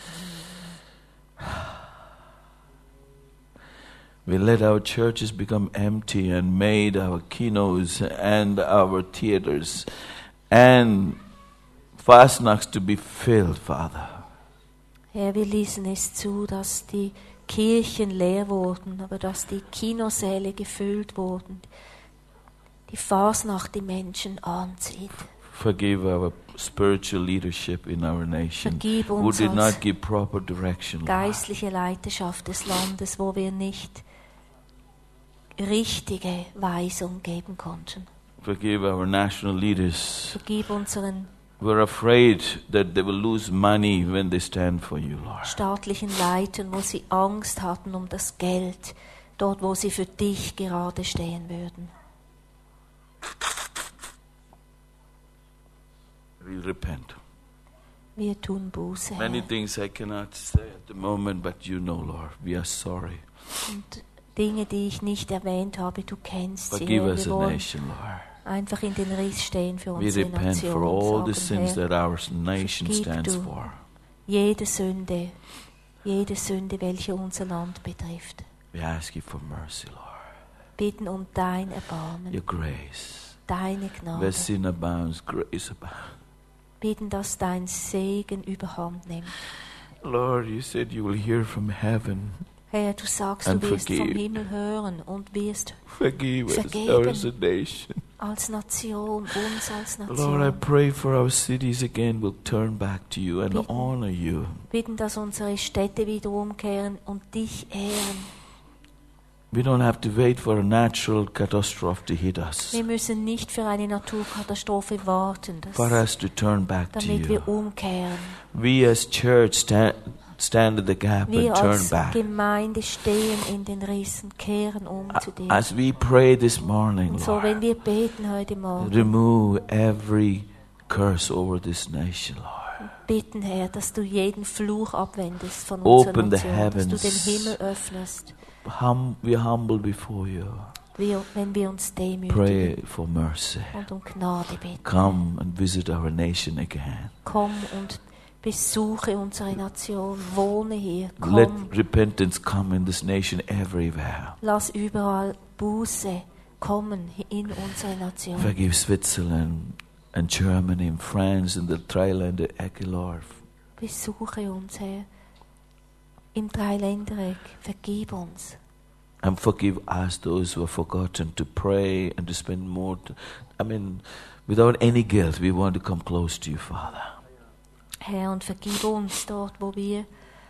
We let our churches become empty and made our kinos and our theaters and Fastnachts to be filled, Father. Herr, wir ließen es zu, dass die Kirchen leer wurden, aber dass die Kinosäle gefüllt wurden, die Fasnacht die Menschen anzieht. Forgive our spiritual leadership in our nation, Vergib who uns did als not give proper direction, Lord. geistliche Leiterschaft des Landes, wo wir nicht richtige Weisung geben konnten. Forgive our national leaders. Vergib unseren We're afraid that they will lose money when they stand for you, Lord. staatlichen Leitern, wo sie Angst hatten um das Geld, dort wo sie für dich gerade stehen würden. We repent. Wir tun Buße, Many Herr. things I cannot say at the moment, but you know, Lord. We are sorry. Und Dinge, die ich nicht erwähnt habe, du kennst sie. Forgive Herr. us Wir a wollen nation, Lord. einfach in den Riss stehen für We unsere repent for all the Nation. sins Herr, that our nation vergib stands du for. jede Sünde, welche unser Land betrifft. We ask you for mercy, Lord. Bitten um dein Erbarmen, Your grace. deine Where Gnade. sin abounds, grace abounds. Bitten, dass dein Segen überhand nimmt. Lord, you said you will hear from heaven. Herr, du sagst, And du wirst vom forgive. Himmel hören und wirst Forgive us Vergeben. as a nation. als Nation, uns als Lord, I Nation, pray for our cities again will turn back to you and Bitten. honor you. bitten, dass unsere Städte wieder umkehren und dich ehren. We don't have to wait for a natural catastrophe to hit us. Wir müssen nicht für eine Naturkatastrophe warten, For us to turn back to damit you. wir umkehren. We as church stand in the gap Wir and turn als back. Gemeinde stehen in den Rissen, kehren zu dir. As we pray this morning, Und so, wenn Lord, wir beten heute Morgen, remove every curse over this nation, Lord. bitten, Herr, dass du jeden Fluch abwendest von unserer Open the Nation, dass du den heavens. Himmel öffnest, We humble before you. wenn wir uns demütigen Pray for mercy. und um Gnade bitten. Come and visit our nation again. Komm und besuche unsere Nation, wohne hier, Let komm, repentance come in this nation everywhere. lass überall Buße kommen in unsere Nation. Forgive Switzerland and Germany and France and the Thailand, Lord. Besuche uns, Herr, im Dreiländereck, vergib uns. And forgive us, those who have forgotten to pray and to spend more. Without any guilt, we want to come close to you, Father. Herr, und vergib uns dort, wo wir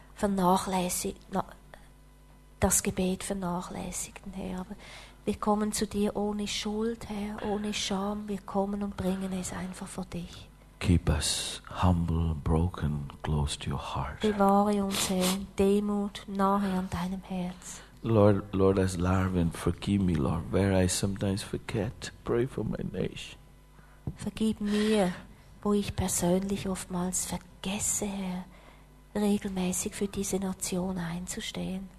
das Gebet vernachlässigten, Herr. Aber wir kommen zu dir ohne Schuld, Herr, ohne Scham. Wir kommen und bringen es einfach vor dich. Keep us humble, broken, close to your heart. Bewahre uns, Herr, in Demut nahe an deinem Herz. Lord, as Larvin, forgive me, Lord, where I sometimes forget. Pray for my nation. Vergib mir, wo ich persönlich oftmals vergesse, Herr, regelmäßig für diese Nation einzustehen.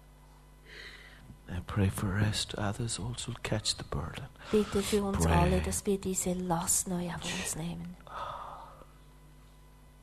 And pray for rest. Others also catch the burden. Bitte für uns Pray. alle, dass wir diese Last neu auf uns nehmen.